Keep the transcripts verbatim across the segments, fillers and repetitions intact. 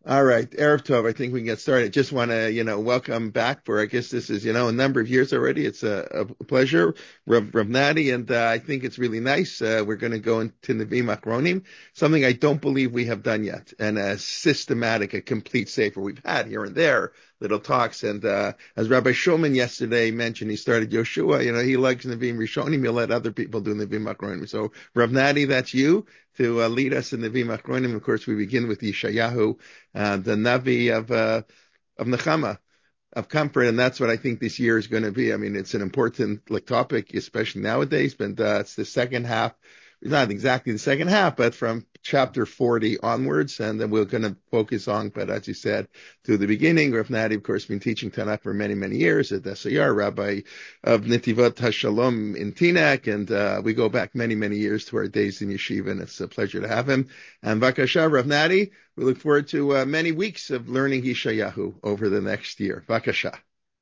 All right, Erev Tov, I think we can get started. Just want to, you know, welcome back for, I guess this is, you know, a number of years already. It's a, a pleasure, Rav, Rav Nadi, and uh, I think it's really nice. Uh, we're going to go into Nevi'im Achronim, something I don't believe we have done yet, and a systematic, a complete sefer. We've had here and there little talks, and uh, as Rabbi Shulman yesterday mentioned, he started Yoshua. You know, he likes Nevi'im Rishonim. He'll let other people do Nevi'im Achronim. So, Rav Nadi, that's you to uh, lead us in Nevi'im Achronim. Of course, we begin with Yeshayahu, uh, the Navi of uh, of Nechama, of comfort, and that's what I think this year is going to be. I mean, it's an important like topic, especially nowadays. But uh, it's the second half, not exactly the second half, but from chapter forty onwards, and then we're going to focus on. But as you said, to the beginning, Rav Nadi, of course, been teaching Tanakh for many, many years at S A R, rabbi of Netivot HaShalom in Teaneck, and uh, we go back many, many years to our days in yeshiva, and it's a pleasure to have him. And Vakasha, Rav Nadi, we look forward to uh, many weeks of learning Yeshayahu over the next year. Vakasha.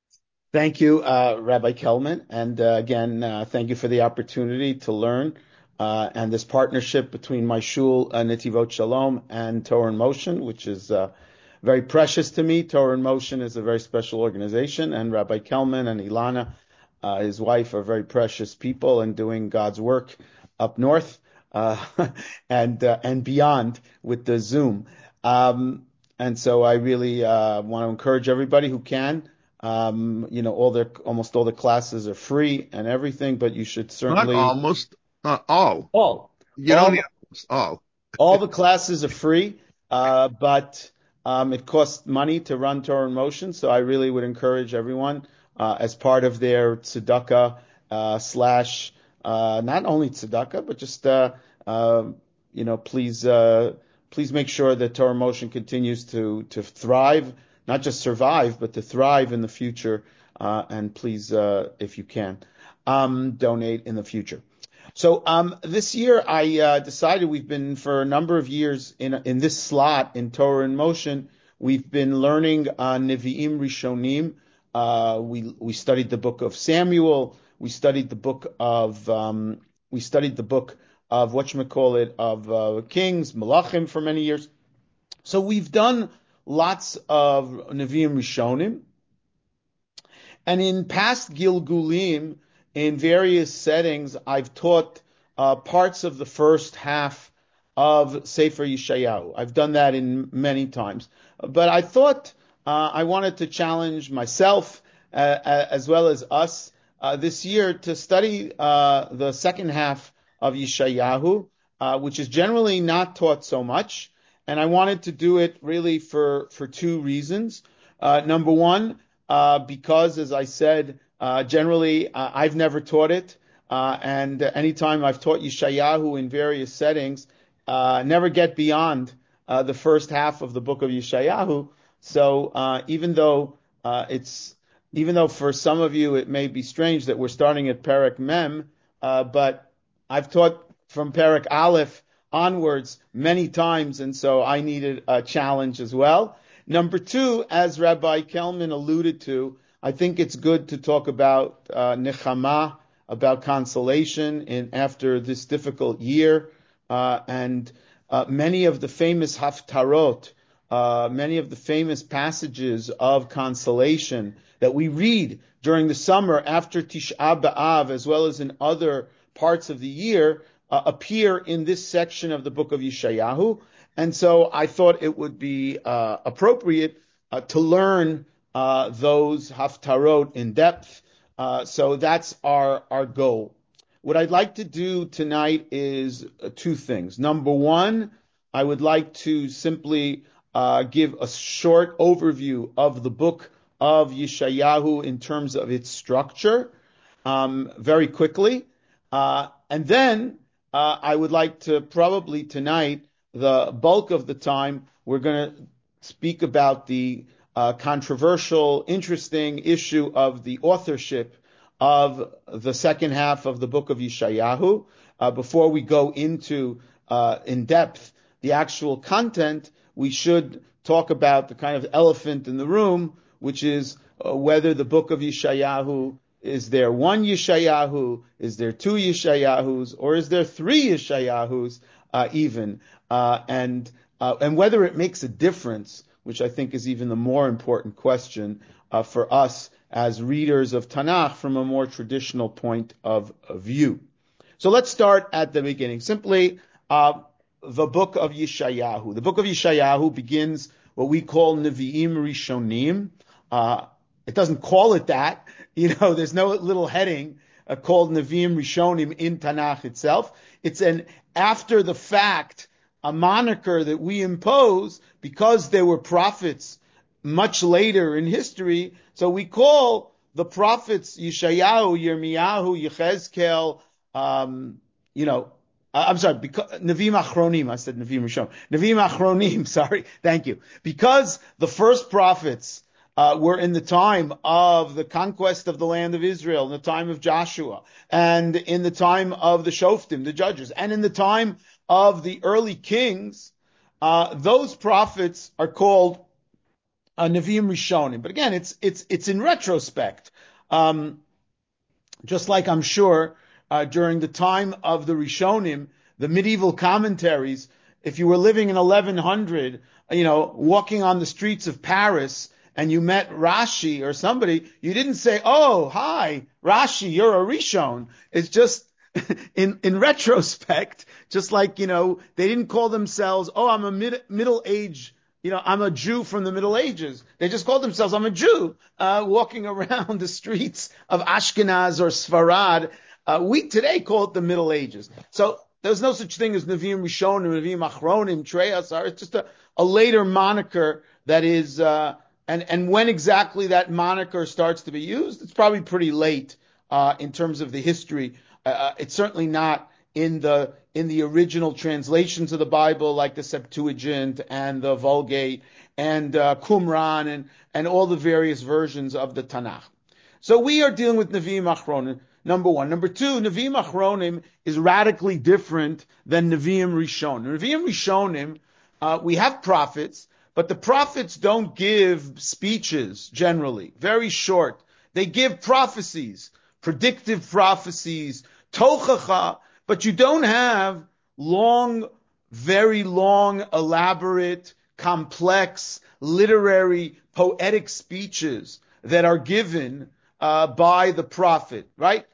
Thank you, uh, Rabbi Kelman. And uh, again, uh, thank you for the opportunity to learn uh, and this partnership between my shul, uh, Netivot Shalom, and Torah in Motion, which is uh, very precious to me. Torah in Motion is a very special organization, and Rabbi Kelman and Ilana, uh, his wife, are very precious people and doing God's work up north uh, and uh, and beyond with the Zoom. Um, and so I really uh, want to encourage everybody who can. Um, you know, all the almost all the classes are free and everything, but you should Not certainly almost, not all. all You don't all need almost all. all the classes are free, uh, but um, it costs money to run Torah in Motion. So I really would encourage everyone uh, as part of their tzedakah uh, slash uh, not only tzedakah, but just uh, uh, you know, please uh, please make sure that Torah in Motion continues to to thrive, not just survive, but to thrive in the future. Uh, and please, uh, if you can, um, donate in the future. So um, this year I uh, decided we've been for a number of years in in this slot in Torah in Motion. We've been learning uh, Nevi'im Rishonim. Uh, we we studied the book of Samuel. We studied the book of um, we studied the book of whatchamacallit of uh, Kings, Malachim for many years. So we've done lots of Nevi'im Rishonim. And in past Gilgulim, in various settings, I've taught uh, parts of the first half of Sefer Yeshayahu. I've done that in many times. But I thought uh, I wanted to challenge myself uh, as well as us uh, this year to study uh, the second half of Yeshayahu, uh, which is generally not taught so much. And I wanted to do it really for, for two reasons. Uh, number one, uh, because, as I said, uh, generally uh, I've never taught it. Uh, and anytime I've taught Yeshayahu in various settings, uh, never get beyond uh, the first half of the book of Yeshayahu. So uh, even though uh, it's, even though for some of you it may be strange that we're starting at Perek Mem, uh, but I've taught from Perek Aleph onwards many times, and so I needed a challenge as well. Number two, as Rabbi Kelman alluded to, I think it's good to talk about uh, nechama, about consolation in after this difficult year, uh, and uh, many of the famous haftarot, uh, many of the famous passages of consolation that we read during the summer after Tisha B'Av, as well as in other parts of the year, uh, appear in this section of the book of Yeshayahu. And so I thought it would be uh, appropriate uh, to learn uh, those haftarot in depth. Uh, so that's our, our goal. What I'd like to do tonight is uh, two things. Number one, I would like to simply uh, give a short overview of the book of Yeshayahu in terms of its structure, um, very quickly. Uh, and then uh, I would like to probably tonight, the bulk of the time, we're going to speak about the uh, controversial, interesting issue of the authorship of the second half of the book of Yeshayahu. Uh, before we go into, uh, in depth, the actual content, we should talk about the kind of elephant in the room, which is uh, whether the book of Yeshayahu, is there one Yeshayahu, is there two Yeshayahus, or is there three Yeshayahus uh, even, uh, and uh, and whether it makes a difference which I think is even the more important question uh, for us as readers of Tanakh from a more traditional point of view. So let's start at the beginning. Simply, uh, the book of Yeshayahu. The book of Yeshayahu begins what we call Nevi'im Rishonim. Uh, it doesn't call it that. You know, there's no little heading uh, called Nevi'im Rishonim in Tanakh itself. It's an after the fact, a moniker that we impose because there were prophets much later in history. So we call the prophets Yeshayahu, Yirmiyahu, Yechezkel, um, you know, I'm sorry, because, Nevi'im Achronim, I said Nevi'im Rishon. Nevi'im Achronim, sorry, thank you. Because the first prophets uh, were in the time of the conquest of the land of Israel, in the time of Joshua, and in the time of the Shoftim, the judges, and in the time of the early kings, uh, those prophets are called uh, Nevi'im Rishonim. But again, it's, it's, it's in retrospect. Um, just like I'm sure Uh, during the time of the Rishonim, the medieval commentaries, if you were living in eleven hundred, you know, walking on the streets of Paris and you met Rashi or somebody, you didn't say, "Oh, hi, Rashi, you're a Rishon." It's just in in retrospect, just like, you know, they didn't call themselves, "Oh, I'm a mid, middle age, you know, I'm a Jew from the Middle Ages." They just called themselves, "I'm a Jew," uh, walking around the streets of Ashkenaz or Sfarad. Uh, we today call it the Middle Ages. So there's no such thing as Nevi'im Rishonim, Nevi'im Achronim, Treyasar. It's just a, a later moniker that is, uh, and, and when exactly that moniker starts to be used, it's probably pretty late, uh, in terms of the history. Uh, it's certainly not in the, in the original translations of the Bible, like the Septuagint and the Vulgate and, uh, Qumran and, and all the various versions of the Tanakh. So we are dealing with Nevi'im Achronim. Number one. Number two, Nevi'im Achronim is radically different than Nevi'im Rishonim. Nevi'im Rishonim, uh, we have prophets, but the prophets don't give speeches generally, very short. They give prophecies, predictive prophecies, tochacha, but you don't have long, very long, elaborate, complex, literary, poetic speeches that are given uh, by the prophet, right?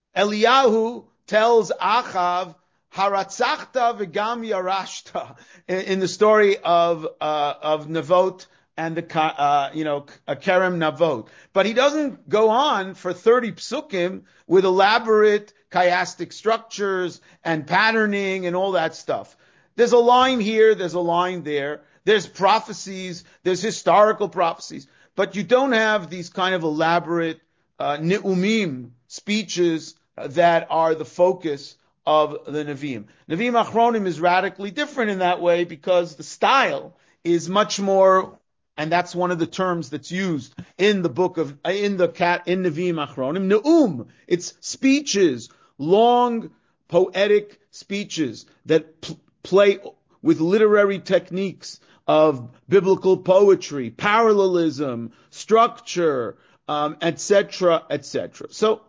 Eliyahu tells Achav, Haratzachta v'gam yarashta, in, in the story of uh, of Navot and the uh, you know Kerem Navot. But he doesn't go on for thirty psukim with elaborate chiastic structures and patterning and all that stuff. There's a line here, there's a line there. There's prophecies, there's historical prophecies, but you don't have these kind of elaborate uh, ni'umim speeches that are the focus of the Nevi'im. Nevi'im Achronim is radically different in that way because the style is much more, and that's one of the terms that's used in the book of, in the cat, in Nevi'im Achronim, Ne'um. It's speeches, long, poetic speeches that pl- play with literary techniques of biblical poetry, parallelism, structure, um, et cetera, et cetera. So,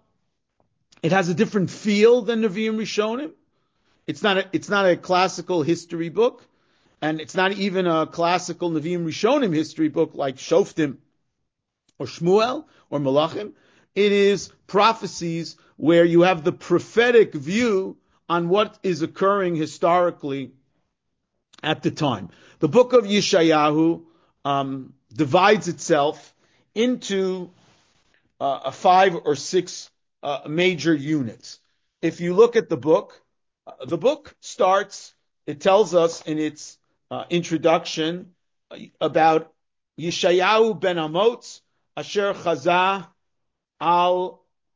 it has a different feel than Nevi'im Rishonim. It's not a, it's not a classical history book, and it's not even a classical Nevi'im Rishonim history book like Shoftim or Shmuel or Malachim. It is prophecies where you have the prophetic view on what is occurring historically at the time. The book of Yeshayahu um, divides itself into uh, a five or six Uh, major units. If you look at the book, uh, the book starts, it tells us in its uh, introduction uh, about Yeshayahu ben Amotz, Asher Chazah al,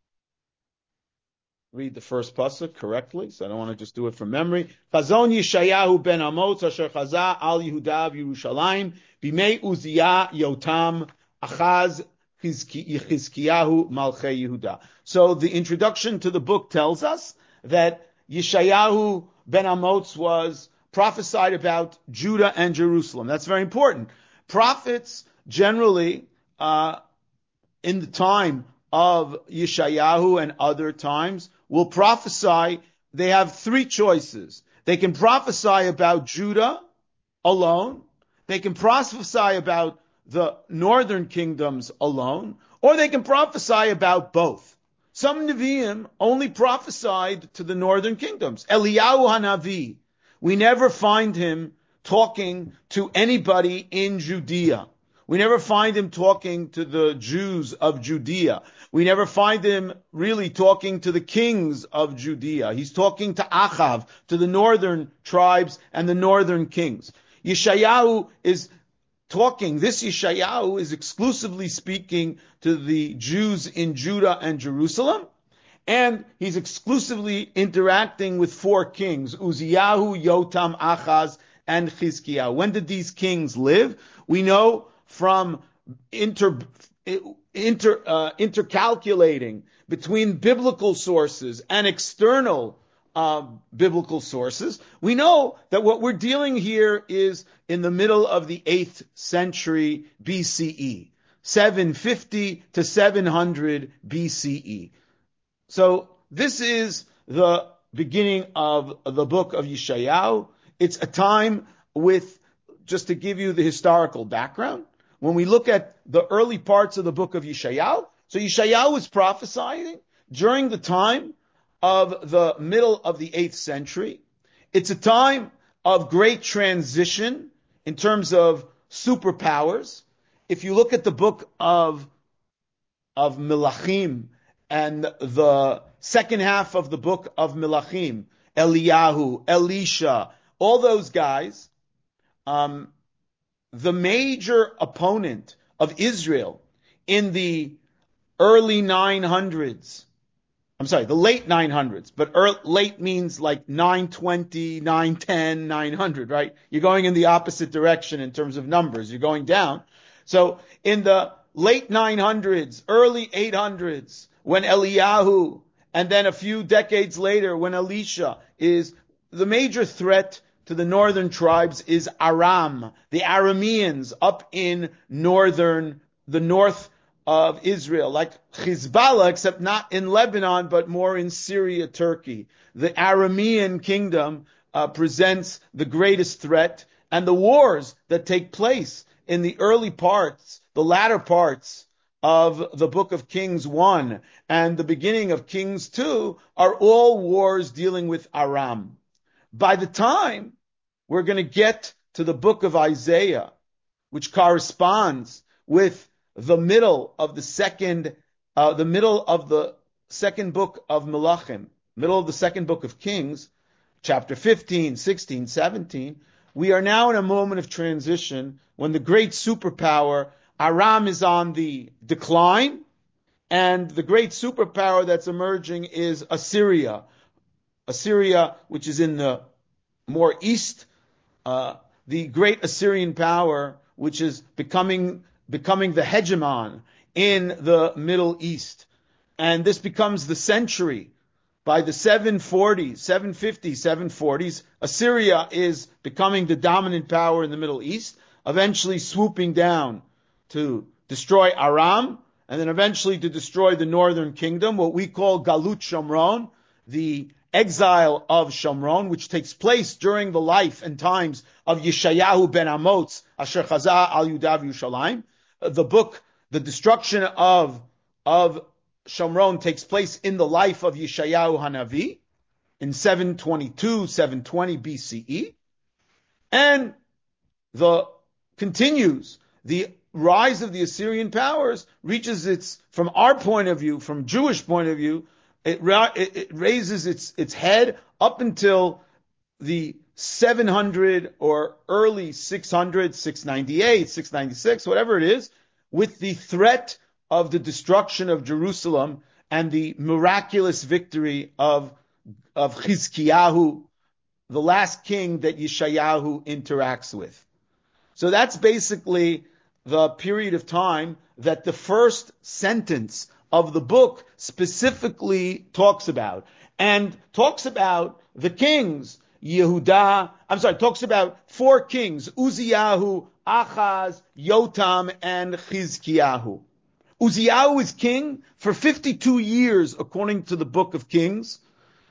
read the first pasuk correctly, so I don't want to just do it from memory. Chazon Yeshayahu ben Amotz, Asher Chazah al Yehuda Yerushalayim, Bimei Uzziah Yotam, Achaz Chizkiyahu Malchei Yehuda. So the introduction to the book tells us that Yeshayahu ben Amotz was prophesied about Judah and Jerusalem. That's very important. Prophets generally, uh, in the time of Yeshayahu and other times, will prophesy. They have three choices. They can prophesy about Judah alone. they can prophesy about the northern kingdoms alone, or they can prophesy about both. Some Nevi'im only prophesied to the northern kingdoms. Eliyahu Hanavi, we never find him talking to anybody in Judea. We never find him talking to the Jews of Judea. We never find him really talking to the kings of Judea. He's talking to Achav, to the northern tribes and the northern kings. Yeshayahu is talking, this Yeshayahu is exclusively speaking to the Jews in Judah and Jerusalem, and he's exclusively interacting with four kings, Uzziyahu, Yotam, Achaz, and Chizkiyahu. When did these kings live? We know from inter, inter, uh, intercalculating between biblical sources and external uh, biblical sources, we know that what we're dealing here is in the middle of the eighth century B C E, seven fifty to seven hundred B C E. So this is the beginning of the book of Yeshayahu. It's a time with, just to give you the historical background, when we look at the early parts of the book of Yeshayahu, so Yeshayahu was prophesying during the time of the middle of the eighth century. It's a time of great transition in terms of superpowers. If you look at the book of, of Melachim and the second half of the book of Melachim, Eliyahu, Elisha, all those guys, um, the major opponent of Israel in the early nine hundreds, I'm sorry, the late nine hundreds, but early, late means like nine twenty, nine ten, nine hundred, right? You're going in the opposite direction in terms of numbers. You're going down. So in the late nine hundreds, early eight hundreds, when Eliyahu, and then a few decades later when Elisha, is the major threat to the northern tribes is Aram, the Arameans up in northern, the north of Israel, like Hezbollah, except not in Lebanon, but more in Syria, Turkey. The Aramean kingdom uh, presents the greatest threat, and the wars that take place in the early parts, the latter parts of the book of Kings one and the beginning of Kings two are all wars dealing with Aram. By the time we're going to get to the book of Isaiah, which corresponds with the middle of the second, uh, the middle of the second book of Melachim, middle of the second book of Kings, chapter fifteen, sixteen, seventeen, we are now in a moment of transition when the great superpower, Aram, is on the decline, and the great superpower that's emerging is Assyria. Assyria, which is in the more east, uh, the great Assyrian power, which is becoming becoming the hegemon in the Middle East. And this becomes the century. By the seven forties, seven fifties, seven forties, Assyria is becoming the dominant power in the Middle East, eventually swooping down to destroy Aram, and then eventually to destroy the northern kingdom, what we call Galut Shomron, the exile of Shomron, which takes place during the life and times of Yeshayahu ben Amoz, Asher Chazah al Yudav Yerushalayim. The book, the destruction of, of Shomron takes place in the life of Yeshayahu Hanavi in seven twenty-two, seven twenty B C E. And the continues, the rise of the Assyrian powers reaches its, from our point of view, from Jewish point of view, it, it, it raises its, its head up until the seven hundred or early six hundred, six ninety-eight, six ninety-six, whatever it is, with the threat of the destruction of Jerusalem and the miraculous victory of, of Chizkiyahu, the last king that Yeshayahu interacts with. So that's basically the period of time that the first sentence of the book specifically talks about. And talks about the kings, Yehuda, I'm sorry, talks about four kings, Uzziyahu, Achaz, Yotam, and Chizkiyahu. Uzziyahu is king for fifty-two years, according to the book of Kings.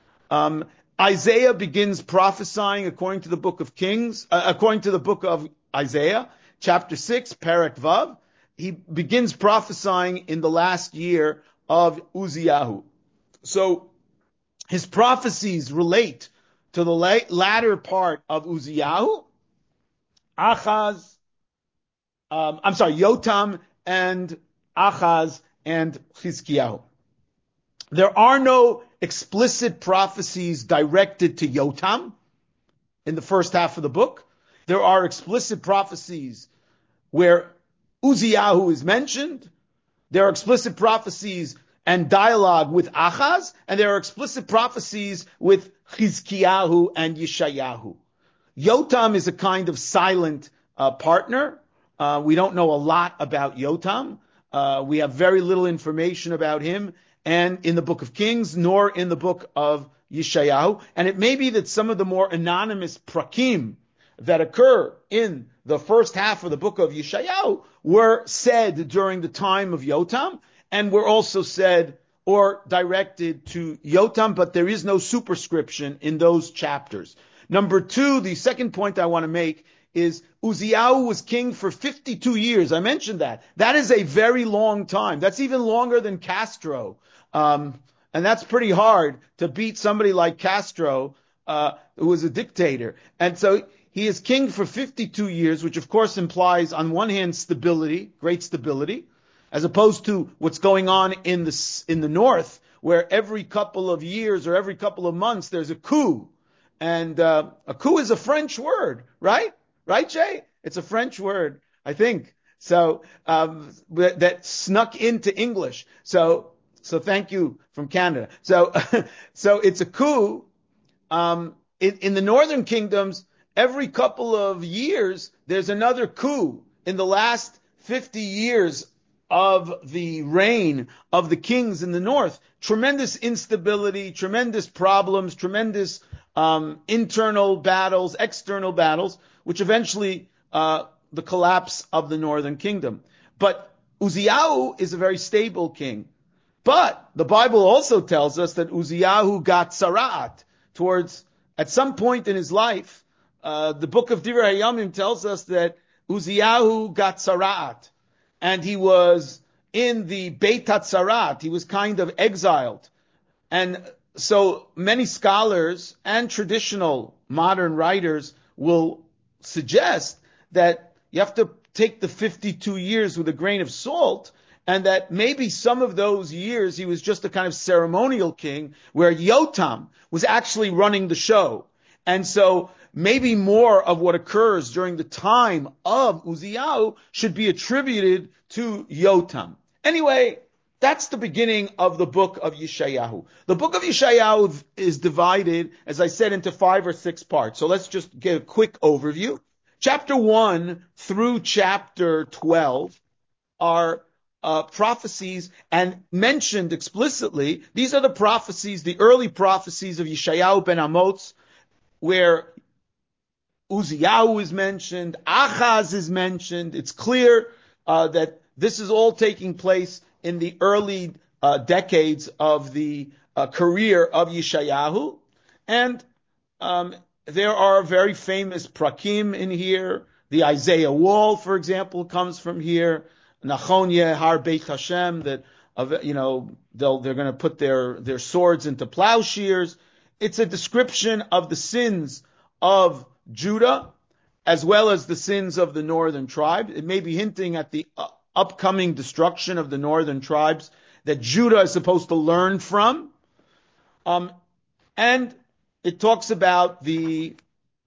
Um, Isaiah begins prophesying according to the book of Kings, uh, according to the book of Isaiah, chapter six, Perek Vav. He begins prophesying in the last year of Uziyahu. So his prophecies relate to the latter part of Uziyahu, Achaz, um, I'm sorry, Yotam and Achaz and Chizkiyahu. There are no explicit prophecies directed to Yotam in the first half of the book. There are explicit prophecies where Uziyahu is mentioned. There are explicit prophecies and dialogue with Achaz, and there are explicit prophecies with Chizkiyahu and Yeshayahu. Yotam is a kind of silent uh, partner. Uh, we don't know a lot about Yotam. Uh, we have very little information about him, and in the book of Kings, nor in the book of Yeshayahu. And it may be that some of the more anonymous prakim that occur in the first half of the book of Yeshayahu were said during the time of Yotam, and were also said or directed to Yotam, but there is no superscription in those chapters. Number two, the second point I want to make is Uziyahu was king for fifty-two years. I mentioned that. That is a very long time. That's even longer than Castro. Um, and that's pretty hard to beat somebody like Castro, uh, who was a dictator. And so he is king for fifty-two years, which of course implies on one hand stability, great stability, as opposed to what's going on in the, in the north, where every couple of years or every couple of months there's a coup. And uh, a coup is a French word, right? Right, Jay? It's a French word, I think. So um, that, that snuck into English. So so thank you from Canada. So so it's a coup. Um, in, in the northern kingdoms, every couple of years there's another coup. In the last fifty years of the reign of the kings in the north, tremendous instability, tremendous problems, tremendous um, internal battles, external battles, which eventually uh, the collapse of the northern kingdom. But Uziyahu is a very stable king. But the Bible also tells us that Uziyahu got tzara'at towards, at some point in his life, uh, the book of Divrei Hayamim tells us that Uziyahu got tzara'at. And he was in the Beit HaTzarat. He was kind of exiled. And so many scholars and traditional modern writers will suggest that you have to take the fifty-two years with a grain of salt, and that maybe some of those years he was just a kind of ceremonial king, where Yotam was actually running the show. And so maybe more of what occurs during the time of Uziyahu should be attributed to Yotam. Anyway, that's the beginning of the book of Yeshayahu. The book of Yeshayahu is divided, as I said, into five or six parts. So let's just get a quick overview. Chapter one through chapter twelve are uh, prophecies, and mentioned explicitly, these are the prophecies, the early prophecies of Yeshayahu ben Amoz, where Uziyahu is mentioned, Achaz is mentioned. It's clear uh, that this is all taking place in the early uh, decades of the uh, career of Yeshayahu. And um, there are very famous prakim in here. The Isaiah wall, for example, comes from here. Nachonya Har Beit Hashem, that uh, you know they'll, they're going to put their their swords into plowshares. It's a description of the sins of Judah, as well as the sins of the northern tribe. It may be hinting at the uh, upcoming destruction of the northern tribes that Judah is supposed to learn from. Um, and it talks about the,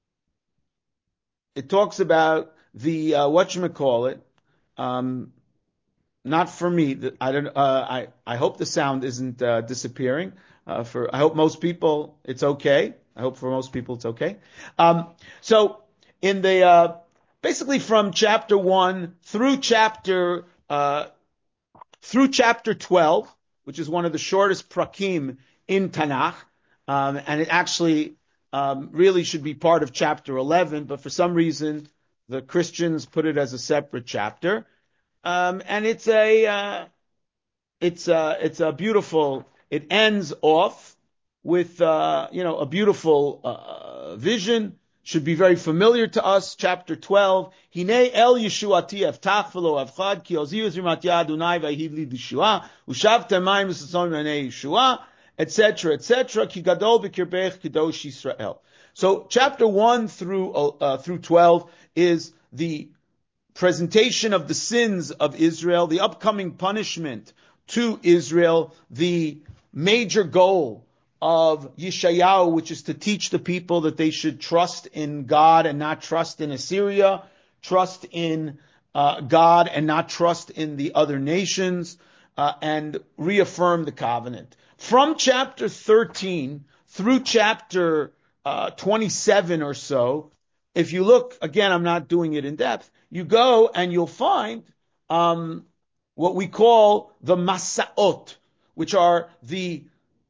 it talks about the, uh, whatchamacallit, um, not for me. I don't, uh, I, I hope the sound isn't, uh, disappearing. Uh, for, I hope most people, it's okay. I hope for most people it's okay. Um, so in the, uh, basically from chapter one through chapter, uh, through chapter twelve, which is one of the shortest prakim in Tanakh, um, and it actually, um, really should be part of chapter eleven, but for some reason the Christians put it as a separate chapter. Um, and it's a, uh, it's a, it's a beautiful, it ends off with, uh, you know, a beautiful, uh, vision should be very familiar to us. Chapter twelve. Hine el Yeshuati eftach v'lo avchad ki oziu zrimat yad Adonai v'ahiv li d'Yeshua ushav temayim v'sason v'nei Yeshua, et cetera, et cetera. Ki gadol b'kirbech kadosh Yisrael. So chapter one through uh, through twelve is the presentation of the sins of Israel, the upcoming punishment to Israel, the major goal of Yeshayahu, which is to teach the people that they should trust in God and not trust in Assyria, trust in uh, God and not trust in the other nations, uh, and reaffirm the covenant. From chapter thirteen through chapter uh, twenty-seven or so, if you look, again, I'm not doing it in depth, you go and you'll find um, what we call the Masaot, which are the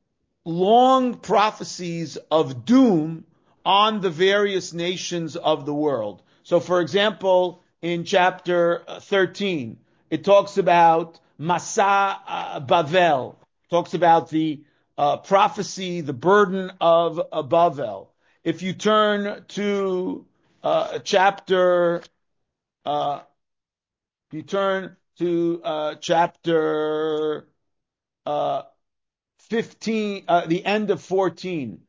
long prophecies of doom on the various nations of the world. So, for example, in chapter thirteen, it talks about Masa uh, Bavel, talks about the uh, prophecy, the burden of uh, Bavel. If you turn to uh, chapter, uh, if you turn to uh, chapter uh, fifteen, uh, the end of fourteen.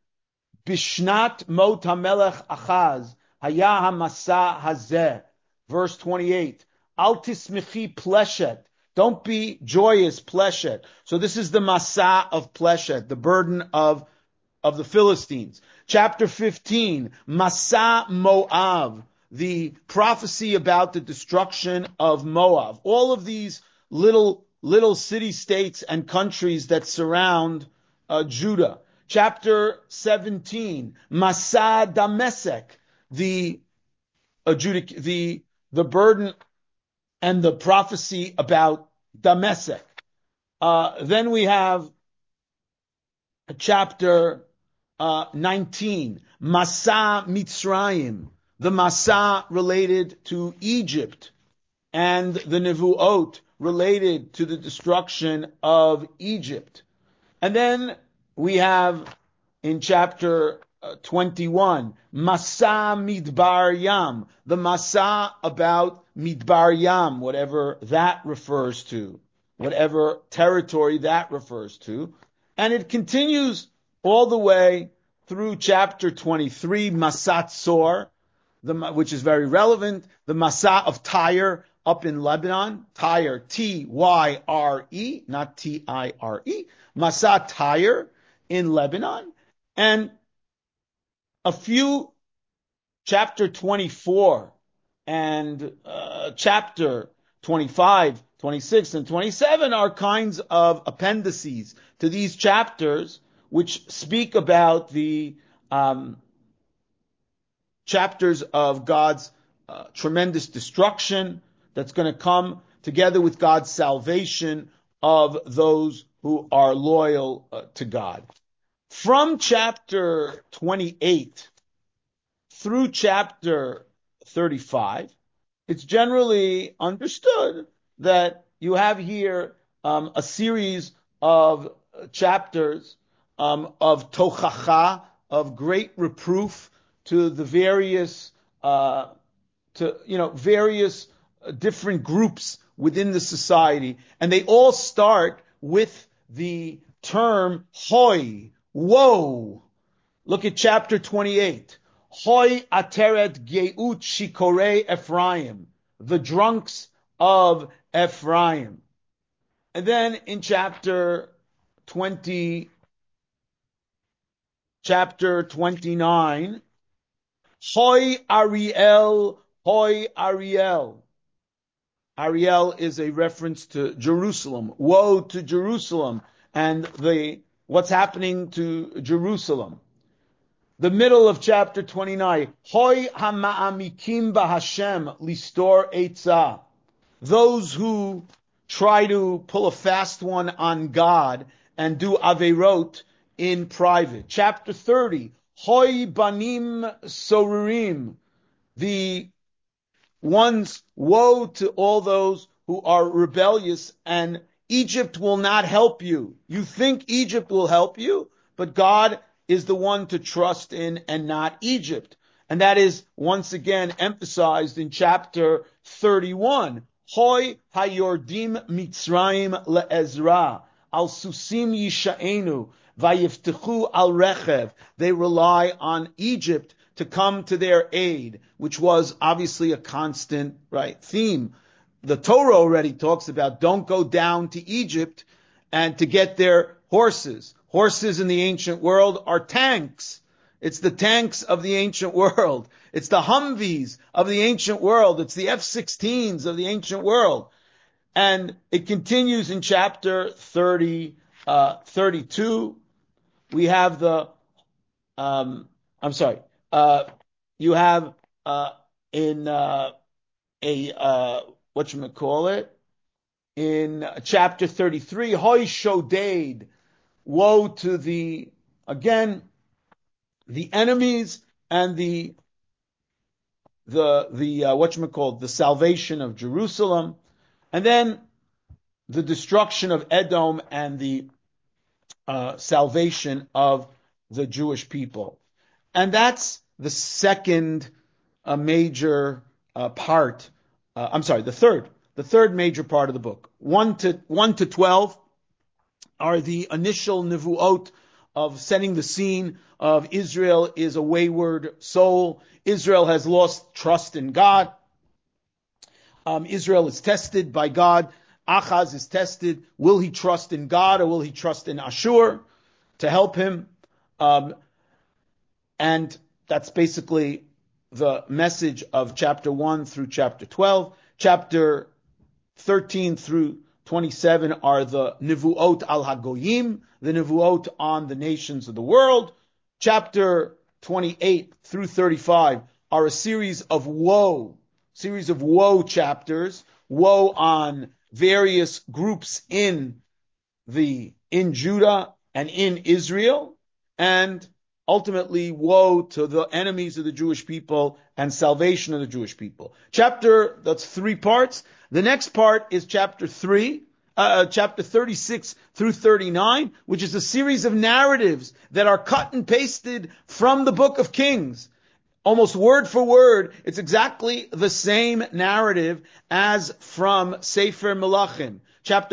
Bishnat mot hamelech Achaz, haya hamasa hazeh. Verse twenty-eight. Al tismichi pleshet. Don't be joyous, pleshet. So this is the masa of pleshet, the burden of, of the Philistines. Chapter fifteen. Masa Moav, the prophecy about the destruction of Moab. All of these little little city-states and countries that surround uh, Judah. Chapter seventeen, Masa Damesek, the adjudic- the the burden and the prophecy about Damesek. Uh, then we have chapter uh, nineteen, Masa Mitzrayim, the Masa related to Egypt, and the Nevuot related to the destruction of Egypt. And then we have in chapter uh, twenty-one, Masa Midbar Yam, the Masa about Midbar Yam, whatever that refers to, whatever territory that refers to. And it continues all the way through chapter twenty-three, Masat Sor, the, which is very relevant, the Masa of Tyre up in Lebanon, Tyre, T Y R E, not T I R E, Masa Tyre in Lebanon, and a few, chapter twenty-four and uh, chapter twenty-five, twenty-six, and twenty-seven are kinds of appendices to these chapters which speak about the um, chapters of God's uh, tremendous destruction that's going to come together with God's salvation of those who are loyal uh, to God. From chapter twenty-eight through chapter thirty-five, it's generally understood that you have here um, a series of chapters um, of tochacha, of great reproof to the various, uh, to you know, various different groups within the society, and they all start with the term "hoy," woe. Look at chapter twenty-eight. Hoy ateret geut shikorei Ephraim, the drunks of Ephraim. And then in chapter twenty, chapter twenty-nine, Hoy Ariel, Hoy Ariel. Ariel is a reference to Jerusalem. Woe to Jerusalem and the what's happening to Jerusalem. The middle of chapter twenty-nine, Hoy hama'amikim b'Hashem listor eitzah. Those who try to pull a fast one on God and do averot in private. Chapter thirty, Hoy banim sorurim. The ones, woe to all those who are rebellious, and Egypt will not help you. You think Egypt will help you, but God is the one to trust in and not Egypt. And that is once again emphasized in chapter thirty-one. Hoy hayordim Mitzrayim le'ezra, al susim yisha'enu, vayiftechu al rechev. They rely on Egypt to come to their aid, which was obviously a constant, right, theme. The Torah already talks about don't go down to Egypt and to get their horses. Horses in the ancient world are tanks. It's the tanks of the ancient world. It's the Humvees of the ancient world. It's the F sixteens of the ancient world. And it continues in chapter thirty, uh, thirty-two. We have the, um, I'm sorry, uh, you have, uh, in, uh, a, uh, whatchamacallit, in chapter thirty-three, Hoy Shoded, woe to the, again, the enemies and the, the, the, uh, whatchamacallit, the salvation of Jerusalem, and then the destruction of Edom and the, uh, salvation of the Jewish people. And that's the second, uh, major, uh, part, uh, I'm sorry, the third, the third major part of the book. One to, one to twelve are the initial nivuot of setting the scene of Israel is a wayward soul. Israel has lost trust in God. Um, Israel is tested by God. Achaz is tested. Will he trust in God or will he trust in Ashur to help him? Um, and that's basically the message of chapter one through chapter twelve. Chapter thirteen through twenty-seven are the nivuot al hagoyim, the nivuot on the nations of the world. Chapter twenty-eight through thirty-five are a series of woe, series of woe chapters, woe on various groups in the, in Judah and in Israel, and ultimately woe to the enemies of the Jewish people and salvation of the Jewish people. Chapter, that's three parts. The next part is chapter three, uh, chapter thirty-six through thirty-nine, which is a series of narratives that are cut and pasted from the book of Kings. Almost word for word, it's exactly the same narrative as from Sefer Melachim. Chapter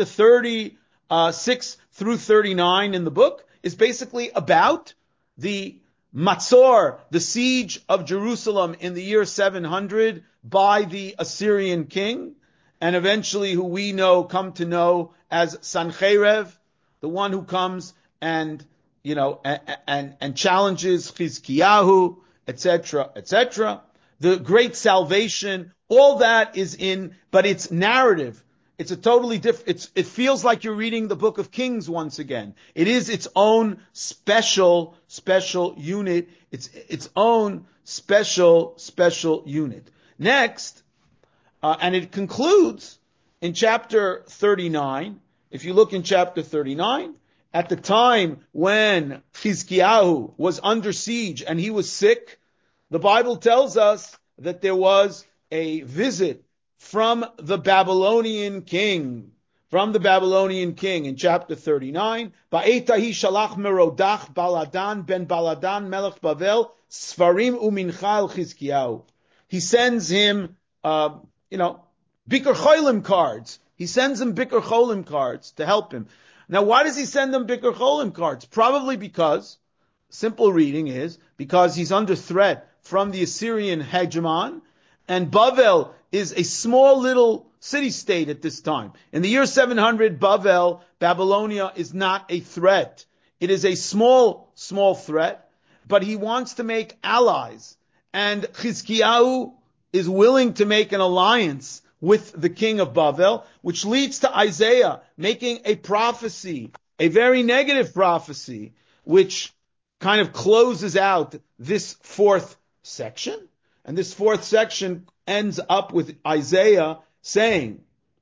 thirty-six through thirty-nine in the book is basically about the Matzor, the siege of Jerusalem in the year seven hundred by the Assyrian king, and eventually who we know, come to know as Sancherev, the one who comes and, you know, and, and, and challenges Chizkiyahu, et cetera, et cetera. The great salvation, all that is in, but it's narrative. It's a totally different, it's, it feels like you're reading the book of Kings once again. It is its own special, special unit. It's its own special, special unit. Next, uh, and it concludes in chapter thirty-nine. If you look in chapter thirty-nine, at the time when Chizkiyahu was under siege and he was sick, the Bible tells us that there was a visit from the Babylonian king, from the Babylonian king in chapter thirty-nine. Ba'etahi shalach merodach Baladan ben Baladan melech Bavel Sfarim umincha Chizkiyahu. He sends him, uh, you know, Bikur Cholim cards. He sends him Bikur Cholim cards to help him. Now, why does he send them Bikur Cholim cards? Probably because, simple reading is, because he's under threat from the Assyrian hegemon, and Bavel is a small little city-state at this time. In the year seven hundred, Bavel, Babylonia, is not a threat. It is a small, small threat, but he wants to make allies. And Chizkiyahu is willing to make an alliance with the king of Bavel, which leads to Isaiah making a prophecy, a very negative prophecy, which kind of closes out this fourth section. And this fourth section ends up with Isaiah saying,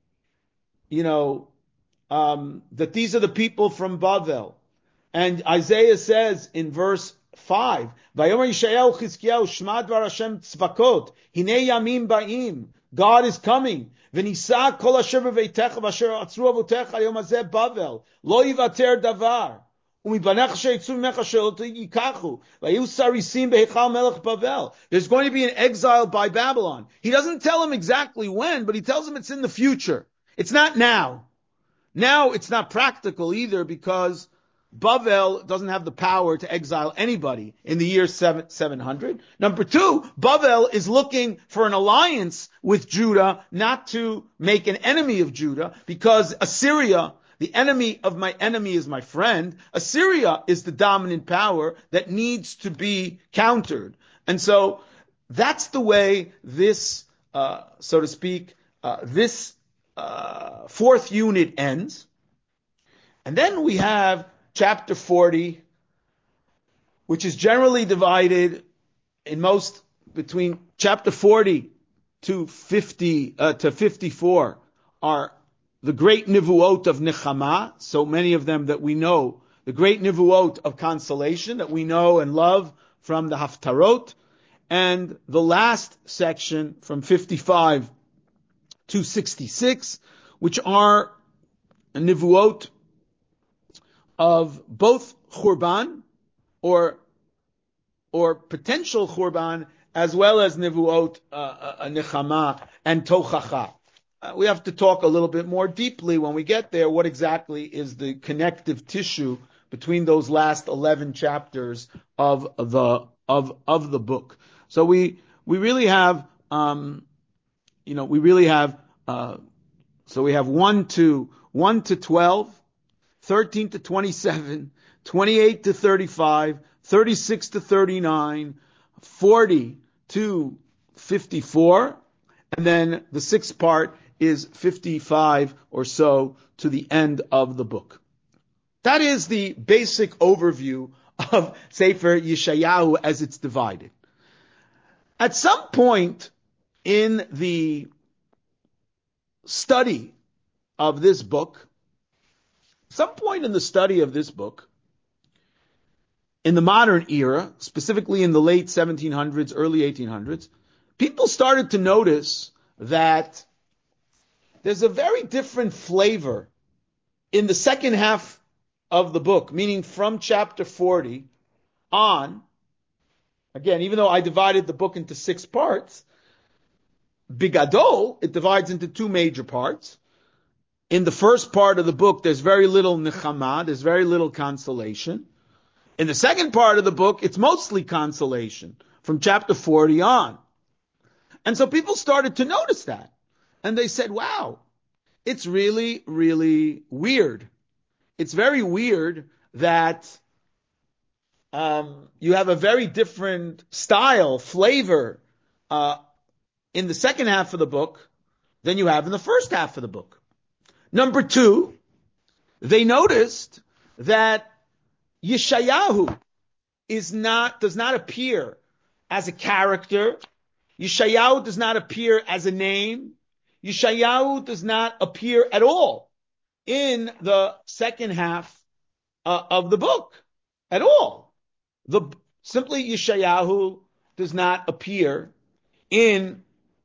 you know, um, that these are the people from Bavel. And Isaiah says in verse five, Vayomer Yishayahu Chizkiyahu Shma Dvar Hashem Tzvakot Hinei Yamim Ba'im. God is coming. V'nisa kol asher b'veitecha v'asher atzru avotecha yom hazeh Bavel. Lo yivater davar. There's going to be an exile by Babylon. He doesn't tell him exactly when, but he tells him it's in the future. It's not now. Now it's not practical either because Bavel doesn't have the power to exile anybody in the year seven hundred. Number two, Bavel is looking for an alliance with Judah, not to make an enemy of Judah, because Assyria, the enemy of my enemy is my friend. Assyria is the dominant power that needs to be countered. And so that's the way this, uh, so to speak, uh, this uh, fourth unit ends. And then we have chapter forty, which is generally divided in most between chapter forty to fifty, uh, to fifty-four are the great nivuot of Nechama, so many of them that we know, the great nivuot of consolation that we know and love from the Haftarot, and the last section from fifty-five to sixty-six, which are nivuot of both Churban or or potential Churban, as well as nivuot uh, uh, Nechama and Tochacha. Uh, we have to talk a little bit more deeply when we get there what exactly is the connective tissue between those last eleven chapters of the of of the book. So we we really have um, you know we really have uh, so we have one to one to twelve, thirteen to twenty-seven, twenty-eight to thirty-five, thirty-six to thirty-nine, forty to fifty-four, and then the sixth part is fifty-five or so to the end of the book. That is the basic overview of Sefer Yeshayahu as it's divided. At some point in the study of this book, some point in the study of this book, in the modern era, specifically in the late seventeen hundreds, early eighteen hundreds, people started to notice that there's a very different flavor in the second half of the book, meaning from chapter forty on. Again, even though I divided the book into six parts, Bigadol, it divides into two major parts. In the first part of the book, there's very little nechama, there's very little consolation. In the second part of the book, it's mostly consolation, from chapter forty on. And so people started to notice that. And they said, wow, it's really, really weird. It's very weird that um, you have a very different style, flavor uh, in the second half of the book than you have in the first half of the book. Number two, they noticed that Yeshayahu is not, does not appear as a character. Yeshayahu does not appear as a name. Yeshayahu does not appear at all in the second half uh, of the book. At all. The, simply Yeshayahu does not appear in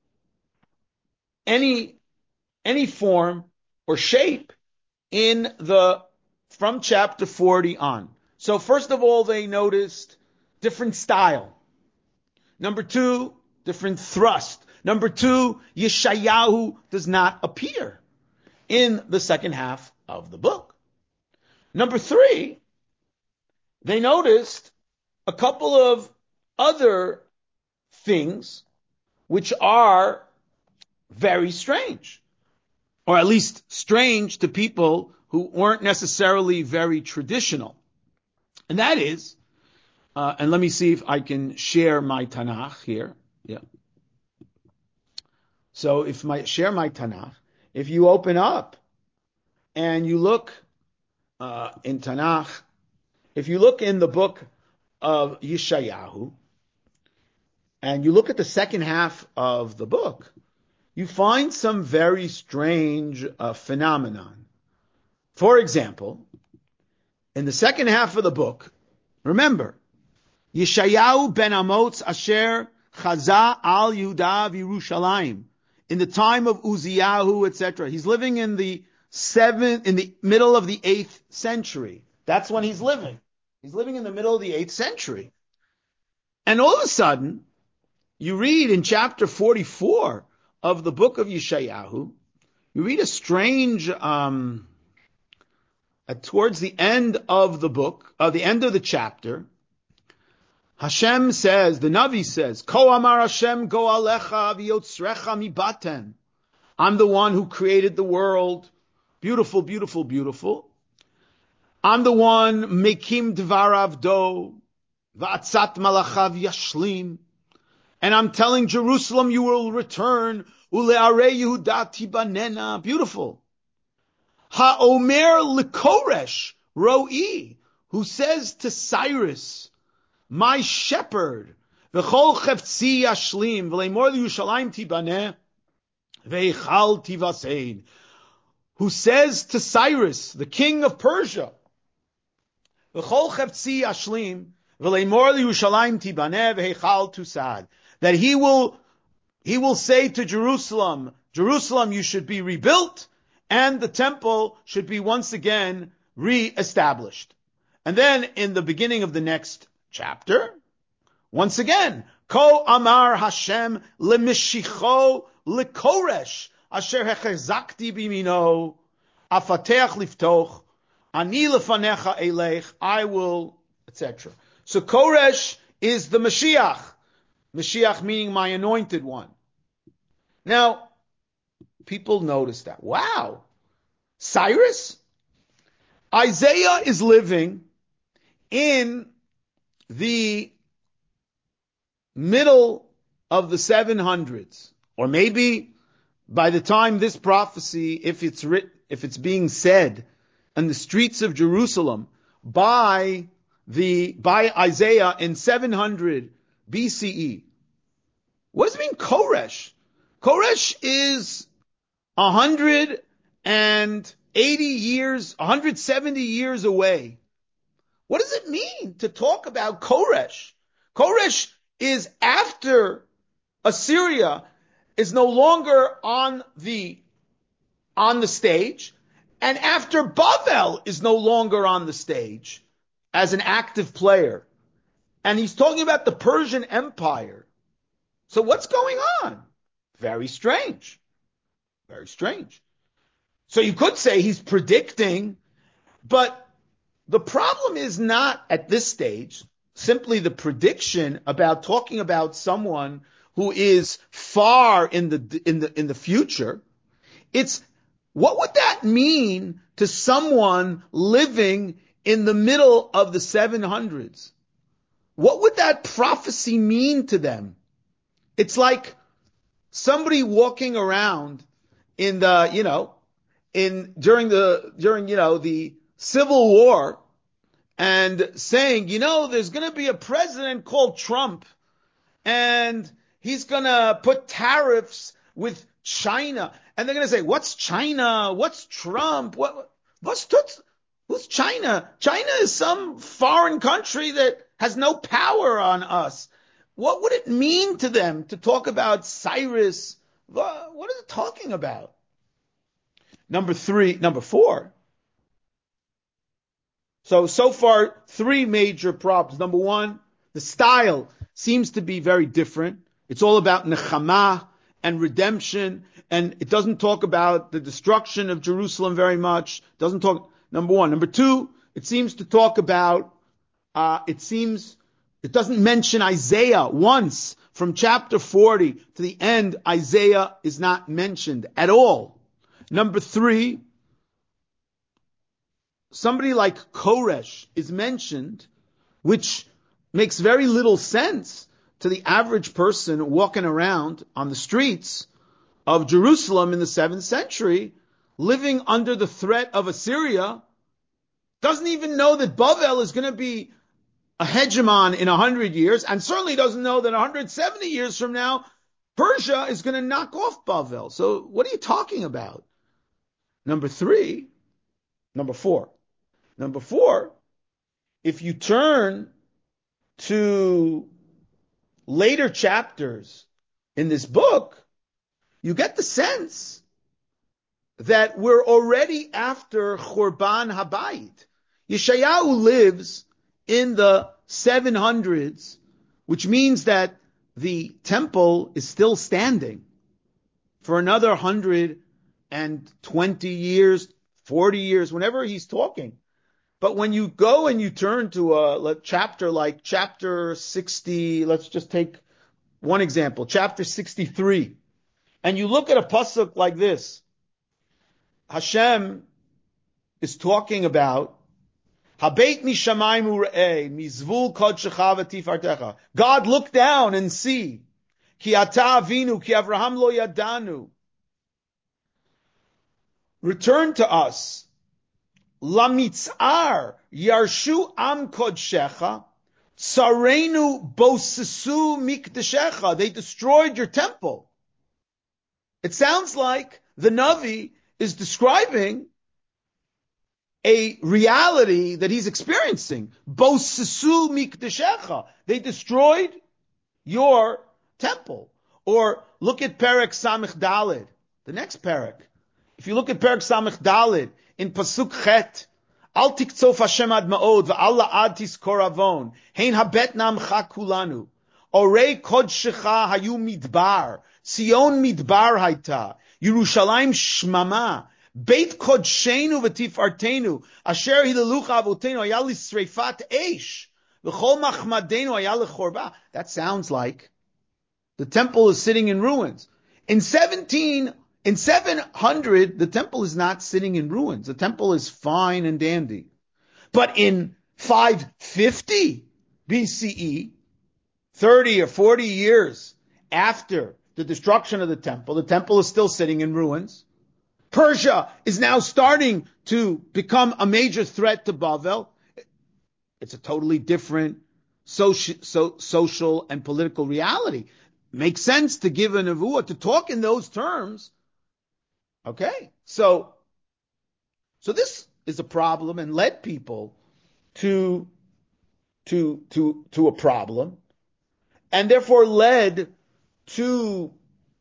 any, any form or shape in the, from chapter forty on. So first of all, they noticed different style. Number two, different thrust. Number two, Yeshayahu does not appear in the second half of the book. Number three, they noticed a couple of other things which are very strange, or at least strange to people who weren't necessarily very traditional. And that is, uh, and let me see if I can share my Tanakh here. Yeah. So if I share my Tanakh, if you open up and you look uh, in Tanakh, if you look in the book of Yeshayahu, and you look at the second half of the book, you find some very strange uh, phenomenon. For example, in the second half of the book, remember, Yeshayahu ben Amoz Asher Chaza al Yehuda v'Yerushalayim, in the time of Uziyahu, et cetera. He's living in the seventh, in the middle of the eighth century. That's when he's living. He's living in the middle of the eighth century. And all of a sudden, you read in chapter forty-four of the book of Yeshayahu, you read a strange, um, uh, towards the end of the book, uh, the end of the chapter, Hashem says, the Navi says, Ko amar Hashem go alecha v'yotzrecha mibaten. I'm the one who created the world. Beautiful, beautiful, beautiful. I'm the one, mekim dvarav do, va'atzat malachav yashlim. And I'm telling Jerusalem, you will return. Ule'arei Yehuda tibanena. Beautiful. Ha'omer l'koresh ro'i, who says to Cyrus, my shepherd, v'chol cheftzi yashlim, v'le'mor l'Yushalayim tibaneh, v'eichal tivasein, who says to Cyrus, the king of Persia, v'chol cheftzi yashlim, v'le'mor l'Yushalayim tibaneh, v'eichal tusad, that he will, he will say to Jerusalem, Jerusalem, you should be rebuilt, and the temple should be once again re-established. And then in the beginning of the next chapter, once again, Ko Amar Hashem lemishicho lekoresh asher hechezakti bimino afateach liftoch ani lefanecha elech, I will, et cetera. So Koresh is the Mashiach. Mashiach meaning my anointed one. Now, people notice that. Wow. Cyrus? Isaiah is living in the middle of the seven hundreds, or maybe by the time this prophecy, if it's writ, if it's being said in the streets of Jerusalem by the by Isaiah in seven hundred B C E. What does it mean, Koresh? Koresh is one hundred eighty years, one hundred seventy years away. What does it mean to talk about Koresh? Koresh is after Assyria is no longer on the, on the stage, and after Bavel is no longer on the stage as an active player. And he's talking about the Persian Empire. So what's going on? Very strange. Very strange. So you could say he's predicting, but the problem is not at this stage simply the prediction about talking about someone who is far in the in the in the future. It's what would that mean to someone living in the middle of the seven hundreds? What would that prophecy mean to them? It's like somebody walking around in the, you know, in during the during you know the Civil War and saying, you know, there's going to be a president called Trump and he's going to put tariffs with China. And they're going to say, what's China? What's Trump? What, what's, what's China? China is some foreign country that has no power on us. What would it mean to them to talk about Cyrus? What is it talking about? Number three, number four. So, so far, three major problems. Number one, the style seems to be very different. It's all about nechama and redemption, and it doesn't talk about the destruction of Jerusalem very much. It doesn't talk, number one. Number two, it seems to talk about, uh, it seems, it doesn't mention Isaiah once. From chapter forty to the end, Isaiah is not mentioned at all. Number three, somebody like Koresh is mentioned, which makes very little sense to the average person walking around on the streets of Jerusalem in the seventh century, living under the threat of Assyria, doesn't even know that Bavel is going to be a hegemon in a hundred years, and certainly doesn't know that one hundred seventy years from now, Persia is going to knock off Bavel. So what are you talking about? Number three, number four. Number four, if you turn to later chapters in this book, you get the sense that we're already after Churban Habayit. Yeshayahu lives in the seven hundreds, which means that the temple is still standing for another one hundred twenty years, forty years, whenever he's talking. But when you go and you turn to a chapter like chapter sixty, let's just take one example, chapter sixty-three, and you look at a pasuk like this, Hashem is talking about Habeit mishamayim u're'eh mizvul kodshecha v'tifartecha. God, look down and see. Ki ata avinu, ki Avraham lo yadanu. Return to us. Lamitzar yarshu am kodshecha. Sarenu bosesu mikdeshecha. They destroyed your temple. It sounds like the Navi is describing a reality that he's experiencing. Bosesu mikdeshecha. They destroyed your temple. Or look at Perek Samich Dalid, the next Perek. If you look at Perek Samich Dalid in Pasuk Chet, Al tiktsof Hashem ad ma'od v'Allah ad tiskor avon hein habet namcha kulanu orei kodshecha hayu midbar Sion midbar haita Yerushalayim shmama Beit kodshenu v'tifartenu asher hilelucha avotenu haya lisreifat eish v'chol machmadenu haya lechorba. That sounds like the temple is sitting in ruins. In seventeen, in seven hundred, the temple is not sitting in ruins. The temple is fine and dandy. But in five fifty B C E, thirty or forty years after the destruction of the temple, the temple is still sitting in ruins. Persia is now starting to become a major threat to Bavel. It's a totally different soci- so, social and political reality. Makes sense to give a nevuah, to talk in those terms. Okay, so, so this is a problem and led people to, to, to, to a problem, and therefore led to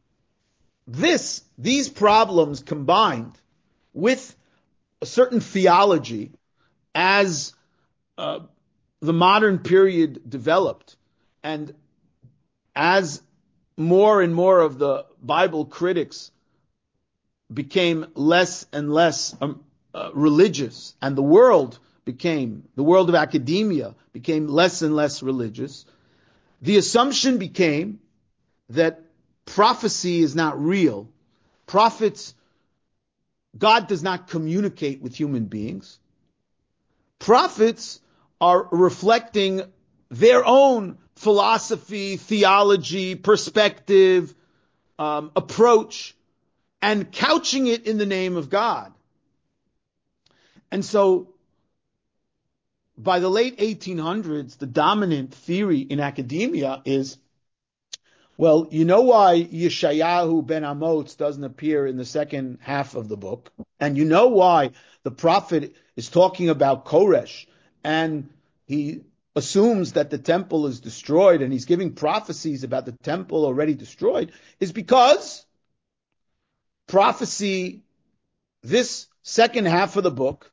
this, these problems combined with a certain theology as uh, the modern period developed, and as more and more of the Bible critics became less and less um, uh, religious, and the world became, the world of academia became less and less religious, the assumption became that prophecy is not real. Prophets, God does not communicate with human beings. Prophets are reflecting their own philosophy, theology, perspective, um, approach, and couching it in the name of God. And so, by the late eighteen hundreds, the dominant theory in academia is, well, you know why Yeshayahu ben Amos doesn't appear in the second half of the book, and you know why the prophet is talking about Koresh, and he assumes that the temple is destroyed, and he's giving prophecies about the temple already destroyed, is because prophecy, this second half of the book,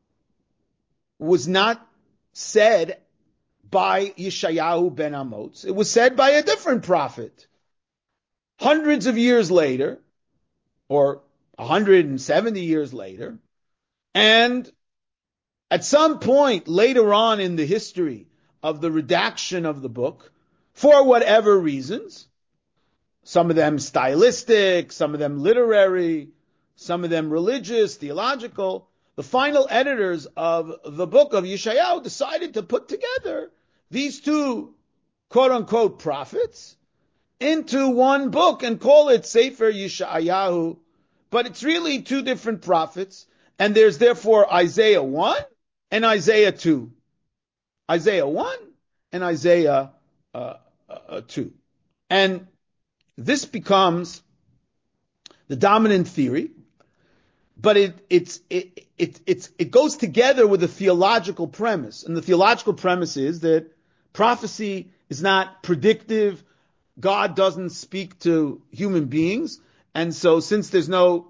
was not said by Yeshayahu ben Amos. It was said by a different prophet. Hundreds of years later, or one hundred seventy years later, and at some point later on in the history of the redaction of the book, for whatever reasons, some of them stylistic, some of them literary, some of them religious, theological, the final editors of the book of Yeshayahu decided to put together these two quote-unquote prophets into one book and call it Sefer Yeshayahu, but it's really two different prophets, and there's therefore Isaiah one and Isaiah two. Isaiah one and Isaiah uh, uh, two. And this becomes the dominant theory, but it it's it it it's it goes together with a theological premise, and the theological premise is that prophecy is not predictive. God doesn't speak to human beings, and so since there's no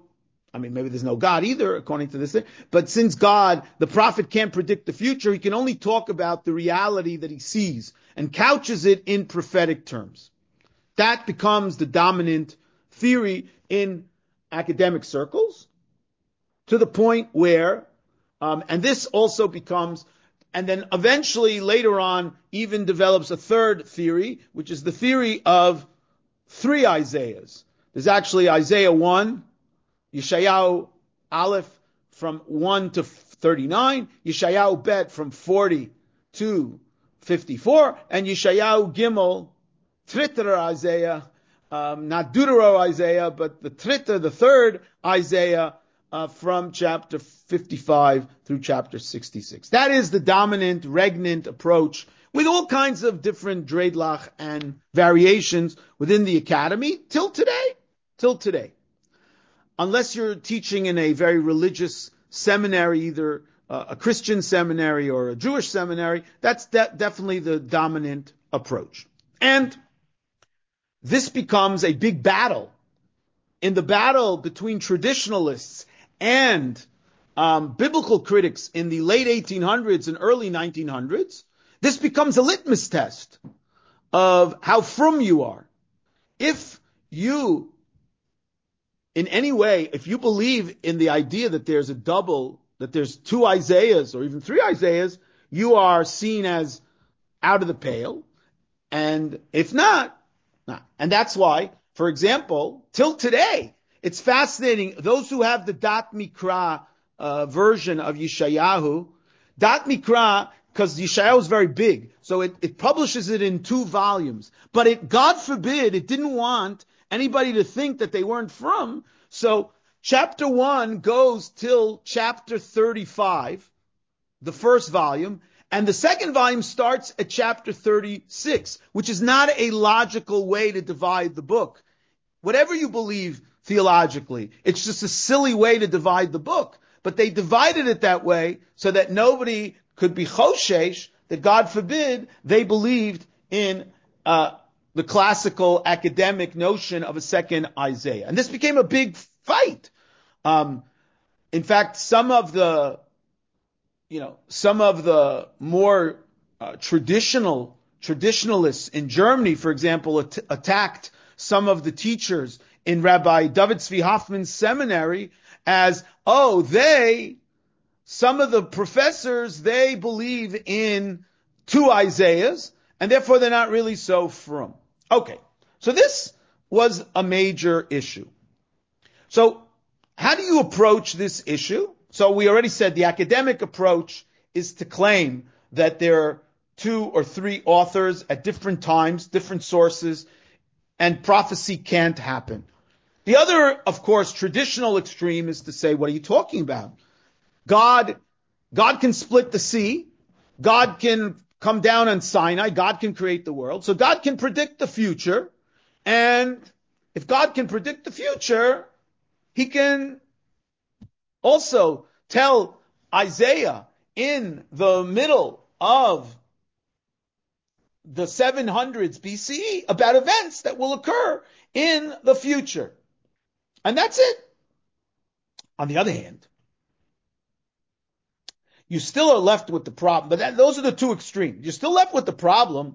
I mean, maybe there's no God either, according to this thing. But since God, the prophet can't predict the future, he can only talk about the reality that he sees and couches it in prophetic terms. That becomes the dominant theory in academic circles, to the point where, um, and this also becomes, and then eventually later on even develops a third theory, which is the theory of three Isaiahs. There's actually Isaiah one, Yeshayahu Aleph from one to thirty-nine, Yeshayahu Bet from forty to fifty-four, and Yeshayahu Gimel, Triter Isaiah, um, not Deutero Isaiah, but the Triter, the third Isaiah, uh, from chapter fifty-five through chapter sixty-six. That is the dominant, regnant approach, with all kinds of different dreidlach and variations within the academy till today. Till today. Unless you're teaching in a very religious seminary, either uh, a Christian seminary or a Jewish seminary, that's de- definitely the dominant approach. And this becomes a big battle. In the battle between traditionalists and um, biblical critics in the late eighteen hundreds and early nineteen hundreds, this becomes a litmus test of how frum you are. If you, in any way, if you believe in the idea that there's a double, that there's two Isaiahs or even three Isaiahs, you are seen as out of the pale. And if not, not. And that's why, for example, till today, it's fascinating. Those who have the Dat Mikra uh, version of Yeshayahu, Dat Mikra, because Yeshayahu is very big, so it, it publishes it in two volumes. But it, God forbid, it didn't want anybody to think that they weren't from. So chapter one goes till chapter thirty-five, the first volume, and the second volume starts at chapter thirty-six, which is not a logical way to divide the book. Whatever you believe theologically, it's just a silly way to divide the book. But they divided it that way so that nobody could be choshesh, that God forbid they believed in uh, the classical academic notion of a second Isaiah. And this became a big fight. Um, in fact, some of the, you know, some of the more uh, traditional traditionalists in Germany, for example, at- attacked some of the teachers in Rabbi David Zvi Hoffman's seminary as, oh, they, some of the professors, they believe in two Isaiahs, and therefore they're not really so frum. Okay, so this was a major issue. So how do you approach this issue? So we already said the academic approach is to claim that there are two or three authors at different times, different sources, and prophecy can't happen. The other, of course, traditional extreme is to say, what are you talking about? God, God can split the sea. God can come down on Sinai. God can create the world. So God can predict the future. And if God can predict the future, he can also tell Isaiah in the middle of the seven hundreds B C E about events that will occur in the future. And that's it. On the other hand, you still are left with the problem, but that, those are the two extremes. You're still left with the problem.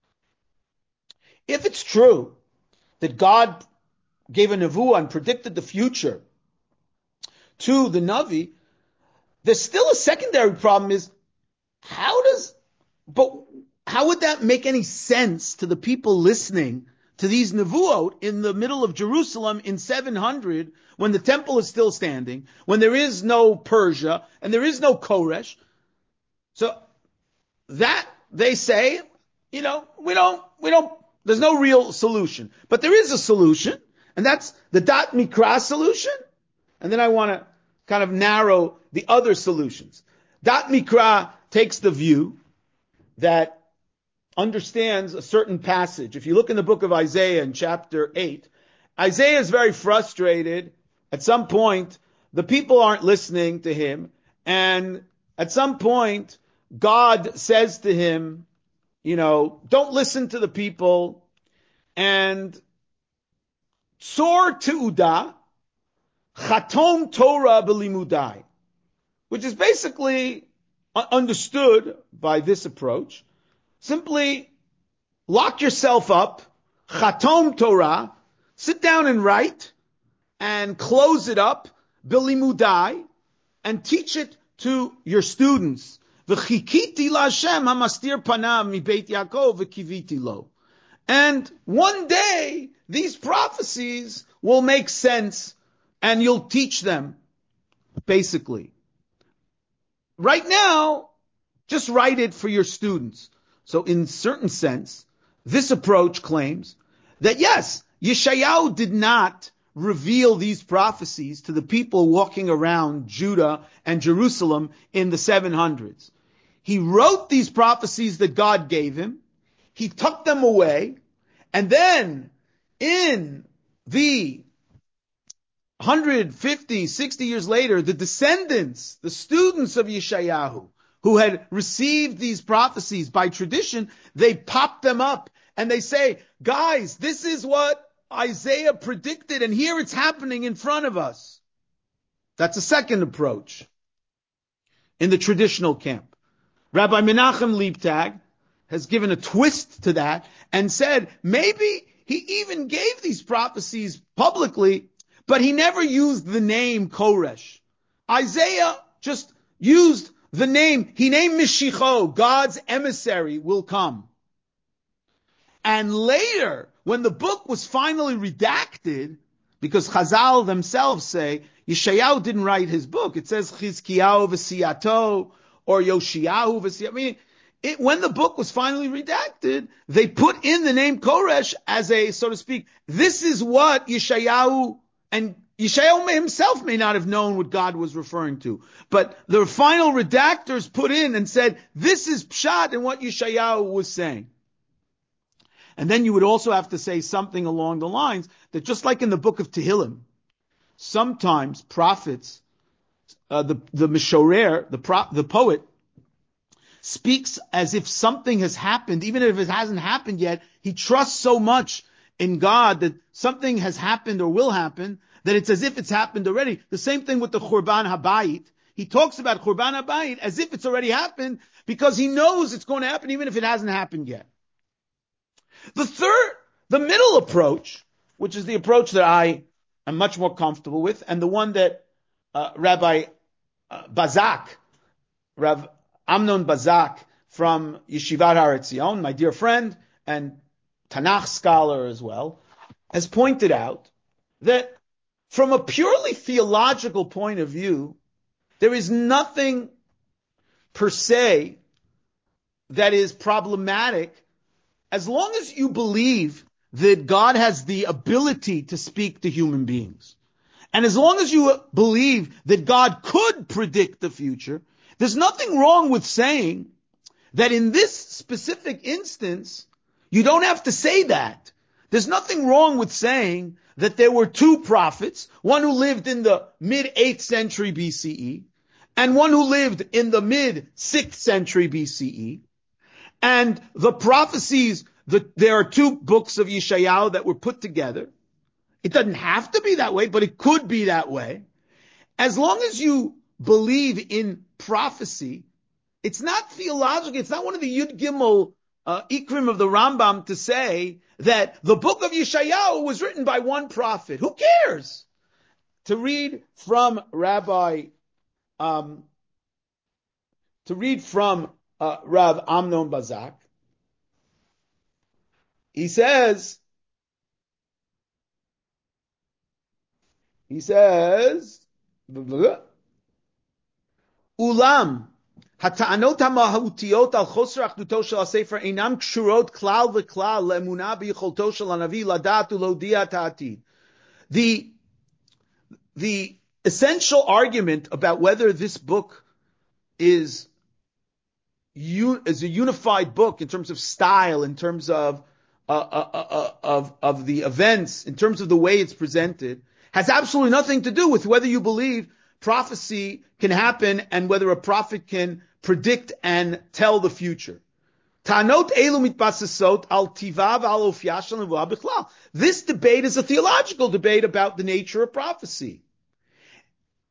If it's true that God gave a nevuah and predicted the future to the Navi, there's still a secondary problem is, how does, but how would that make any sense to the people listening to these nevuot in the middle of Jerusalem in seven hundred, when the temple is still standing, when there is no Persia, and there is no Koresh? So that, they say, you know, we don't, we don't, there's no real solution. But there is a solution, and that's the Dat Mikra solution. And then I want to kind of narrow the other solutions. Dat Mikra takes the view that understands a certain passage. If you look in the book of Isaiah in chapter eight, Isaiah is very frustrated. At some point, the people aren't listening to him. And at some point, God says to him, you know, don't listen to the people. And Tzor Te'udah, Chatom Torah b'limudai, which is basically understood by this approach. Simply lock yourself up, Chatom Torah, sit down and write, and close it up, b'limudai, and teach it to your students. V'chikiti la'Hashem hamastir panav mi Beit Yaakov v'kiviti lo. And one day, these prophecies will make sense, and you'll teach them, basically. Right now, just write it for your students. So in certain sense, this approach claims that yes, Yeshayahu did not reveal these prophecies to the people walking around Judah and Jerusalem in the seven hundreds. He wrote these prophecies that God gave him. He tucked them away. And then in the one hundred fifty, sixty years later, the descendants, the students of Yeshayahu, who had received these prophecies by tradition, they pop them up and they say, guys, this is what Isaiah predicted, and here it's happening in front of us. That's a second approach in the traditional camp. Rabbi Menachem Leibtag has given a twist to that and said maybe he even gave these prophecies publicly, but he never used the name Koresh. Isaiah just used the name, he named Mishicho, God's emissary will come. And later, when the book was finally redacted, because Chazal themselves say, Yeshayahu didn't write his book. It says Chizkiyahu v'siyato, or Yoshiyahu v'siyato. I mean, it, when the book was finally redacted, they put in the name Koresh as a, so to speak, this is what Yeshayahu, and Yeshayahu himself may not have known what God was referring to. But the final redactors put in and said, this is Pshat in what Yeshayahu was saying. And then you would also have to say something along the lines that just like in the book of Tehillim, sometimes prophets, uh, the, the Mishorer, the, pro, the poet, speaks as if something has happened, even if it hasn't happened yet. He trusts so much in God that something has happened or will happen, that it's as if it's happened already. The same thing with the Churban Habayit. He talks about Churban Habayit as if it's already happened because he knows it's going to happen even if it hasn't happened yet. The third, the middle approach, which is the approach that I am much more comfortable with, and the one that uh, Rabbi uh, Bazak, Rav Amnon Bazak from Yeshivat Har Etzion, my dear friend and Tanakh scholar as well, has pointed out that from a purely theological point of view, there is nothing per se that is problematic as long as you believe that God has the ability to speak to human beings. And as long as you believe that God could predict the future, there's nothing wrong with saying that in this specific instance, you don't have to say that. There's nothing wrong with saying that there were two prophets, one who lived in the mid-eighth century B C E, and one who lived in the mid-sixth century B C E, and the prophecies, the, there are two books of Yeshayahu that were put together. It doesn't have to be that way, but it could be that way. As long as you believe in prophecy, it's not theological, it's not one of the Yud Gimel uh, Ikrim of the Rambam to say that the book of Yeshayahu was written by one prophet. Who cares? To read from Rabbi, um, to read from uh, Rav Amnon Bazak, he says, he says, Ulam, הטענות המהותיות על חוסר אחדותו של הספר אינם קשורות כלל וכלל לאמונה ביכולתו של הנביא לדעת ולהודיע את העתיד. The, the essential argument about whether this book is, is a unified book in terms of style, in terms of, uh, uh, uh, of, of the events, in terms of the way it's presented, has absolutely nothing to do with whether you believe prophecy can happen and whether a prophet can predict and tell the future. This debate is a theological debate about the nature of prophecy.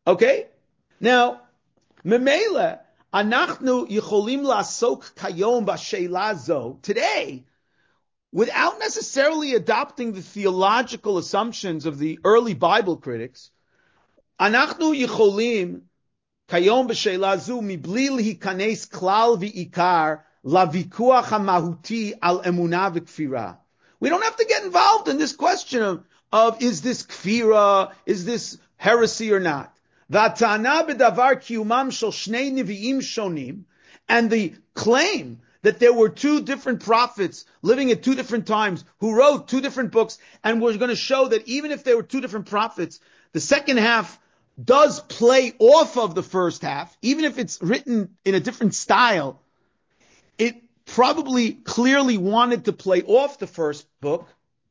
Okay? Now, memele, anachnu yicholim lasok kayom b'sheila zo. Today, without necessarily adopting the theological assumptions of the early Bible critics, anachnu yicholim kayom b'sheila zo mibli lihikanes klal v'ikar lavikuach hamahuti al emunah v'kfira. We don't have to get involved in this question of, of is this kfira, is this heresy or not. V'atana b'davar kiyumam shel shnei nevi'im shonim, and the claim that there were two different prophets living at two different times who wrote two different books, and we're going to show that even if there were two different prophets, the second half does play off of the first half, even if it's written in a different style. It probably clearly wanted to play off the first book.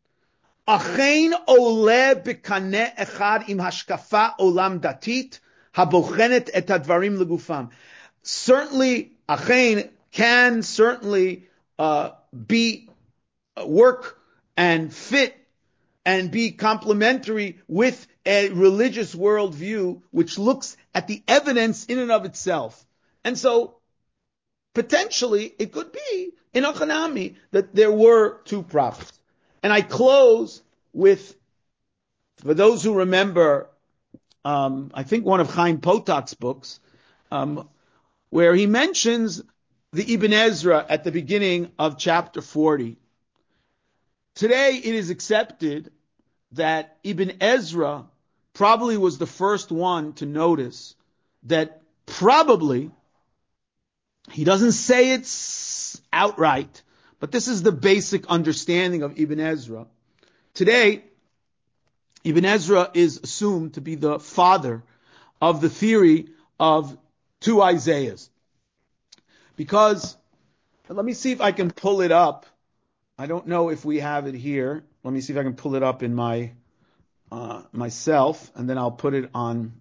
Achein ole b'kaneh echad im hashkafa olam datit habochenet et hadvarim legufam. Certainly, achein can certainly uh, be uh, work and fit and be complementary with a religious worldview which looks at the evidence in and of itself. And so, potentially, it could be in Achanami that there were two prophets. And I close with, for those who remember, um, I think one of Chaim Potak's books, um, where he mentions the Ibn Ezra at the beginning of chapter forty. Today it is accepted that Ibn Ezra probably was the first one to notice that probably, he doesn't say it's outright, but this is the basic understanding of Ibn Ezra. Today, Ibn Ezra is assumed to be the father of the theory of two Isaiahs. Because, let me see if I can pull it up. I don't know if we have it here. Let me see if I can pull it up in my uh, myself, and then I'll put it on.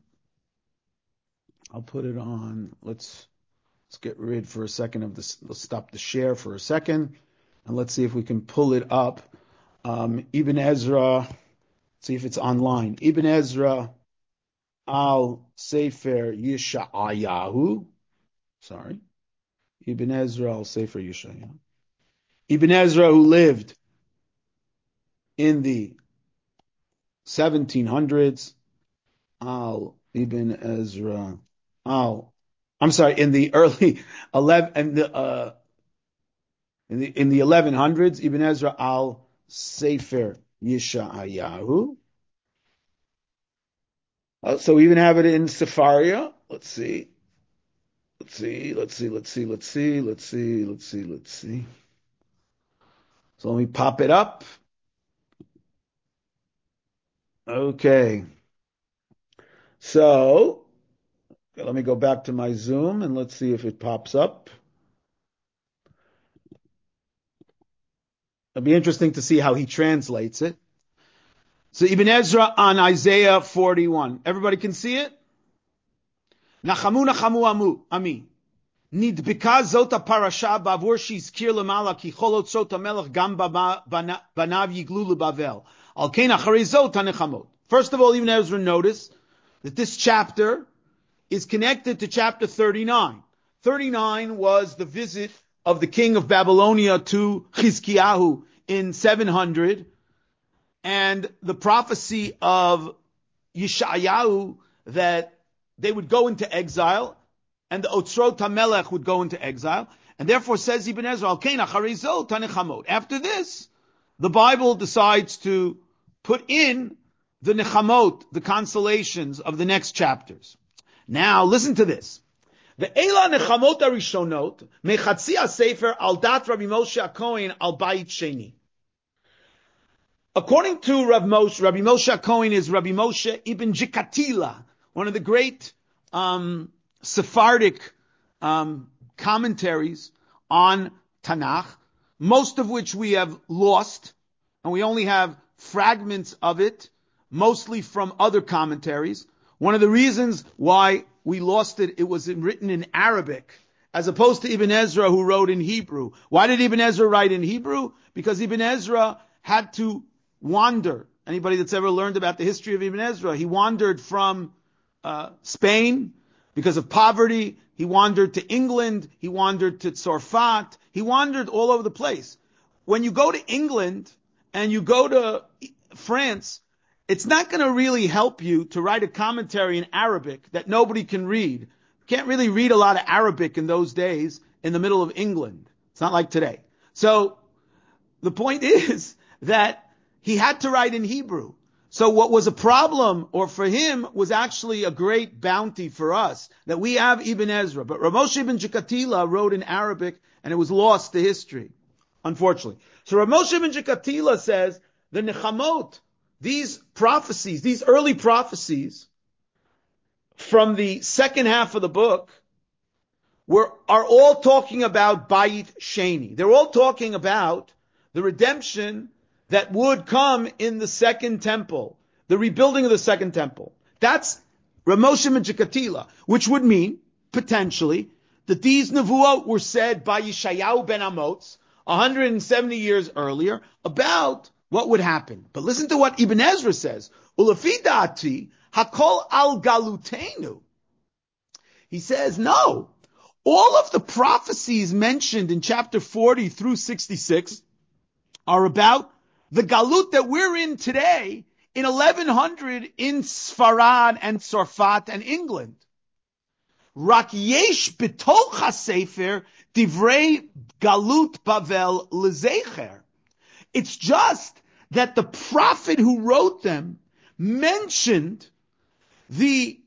I'll put it on. Let's let's get rid for a second of this. Let's stop the share for a second, and let's see if we can pull it up. Um, Ibn Ezra. See if it's online. Ibn Ezra al Sefer Yeshayahu. Sorry. Ibn Ezra al Sefer Yeshayahu. Ibn Ezra, who lived in the seventeen hundreds, al Ibn Ezra al, I'm sorry, in the early eleven, in the, uh, in the, in the eleven hundreds, Ibn Ezra al Sefer Yeshayahu. Oh, so we even have it in Sepharia. Let's see. Let's see, let's see, let's see, let's see, let's see, let's see, let's see. So let me pop it up. Okay. So, okay, let me go back to my Zoom and let's see if it pops up. It'll be interesting to see how he translates it. So Ibn Ezra on Isaiah forty-one. Everybody can see it? Nachamu nachamu amu, ami. Nidbika zota parasha bavur shizkir lemala ki cholot sota melech gam banav yiglu lebavel. Al kein achari zota nechamot. First of all, Ibn Ezra notice that this chapter is connected to chapter thirty-nine. thirty-nine was the visit of the king of Babylonia to Chizkiyahu in seven hundred, and the prophecy of Yeshayahu that they would go into exile, and the Otzrot HaMelech would go into exile, and therefore says Ibn Ezra, after this, the Bible decides to put in the Nechamot, the consolations of the next chapters. Now, listen to this. The Eila Nechamot HaRishonot, Mechatzi HaSefer al Dat Rabbi Moshe HaKohen al Bayit Sheni. According to Rabbi Moshe, Rabbi Moshe HaKohen is Rabbi Moshe Ibn Jikatila, one of the great um, Sephardic um, commentaries on Tanakh, most of which we have lost, and we only have fragments of it, mostly from other commentaries. One of the reasons why we lost it, it was written in Arabic, as opposed to Ibn Ezra, who wrote in Hebrew. Why did Ibn Ezra write in Hebrew? Because Ibn Ezra had to wander. Anybody that's ever learned about the history of Ibn Ezra, he wandered from uh, Spain. Because of poverty, he wandered to England, he wandered to Tzarfat, he wandered all over the place. When you go to England and you go to France, it's not going to really help you to write a commentary in Arabic that nobody can read. You can't really read a lot of Arabic in those days in the middle of England. It's not like today. So the point is that he had to write in Hebrew. So what was a problem, or for him, was actually a great bounty for us, that we have Ibn Ezra. But Rav Moshe ben Jekatila wrote in Arabic, and it was lost to history, unfortunately. So Rav Moshe ben Jekatila says, the Nechamot, these prophecies, these early prophecies, from the second half of the book, were, are all talking about Bayit Sheni. They're all talking about the redemption that would come in the second temple, the rebuilding of the second temple. That's Rav Moshe ben Jekatila, which would mean, potentially, that these nevuot were said by Yeshayahu ben Amoz one hundred seventy years earlier about what would happen. But listen to what Ibn Ezra says. Ulefi da'ati hakol al galutenu. He says, no. All of the prophecies mentioned in chapter forty through sixty-six are about the galut that we're in today in eleven hundred in Sfarad and Tzarfat and England. Rak yesh b'toch hasefer divrei galut Bavel lezecher. It's just that the prophet who wrote them mentioned the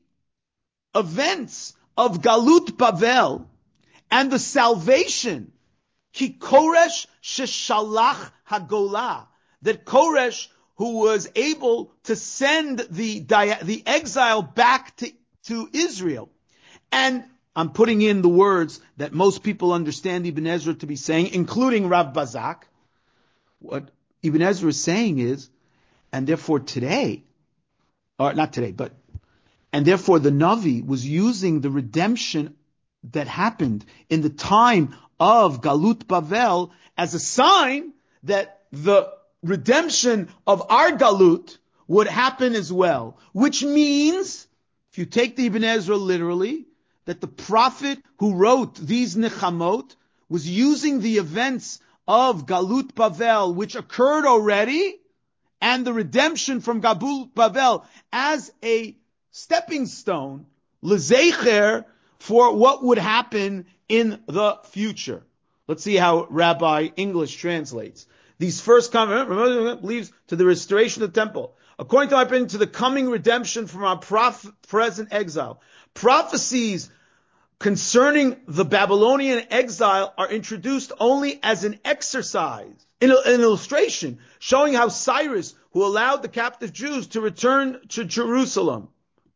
events of Galut Bavel and the salvation, ki Koresh sheshalach hagolah, that Koresh, who was able to send the the exile back to, to Israel. And I'm putting in the words that most people understand Ibn Ezra to be saying, including Rav Bazak. What Ibn Ezra is saying is, and therefore today, or not today, but, and therefore the Navi was using the redemption that happened in the time of Galut Bavel as a sign that the redemption of our Galut would happen as well. Which means, if you take the Ibn Ezra literally, that the prophet who wrote these Nechamot was using the events of Galut Bavel, which occurred already, and the redemption from Galut Bavel as a stepping stone, lezecher, for what would happen in the future. Let's see how Rabbi English translates. These first comments leads to the restoration of the temple. According to my opinion, to the coming redemption from our prof- present exile. Prophecies concerning the Babylonian exile are introduced only as an exercise, an illustration, showing how Cyrus, who allowed the captive Jews to return to Jerusalem.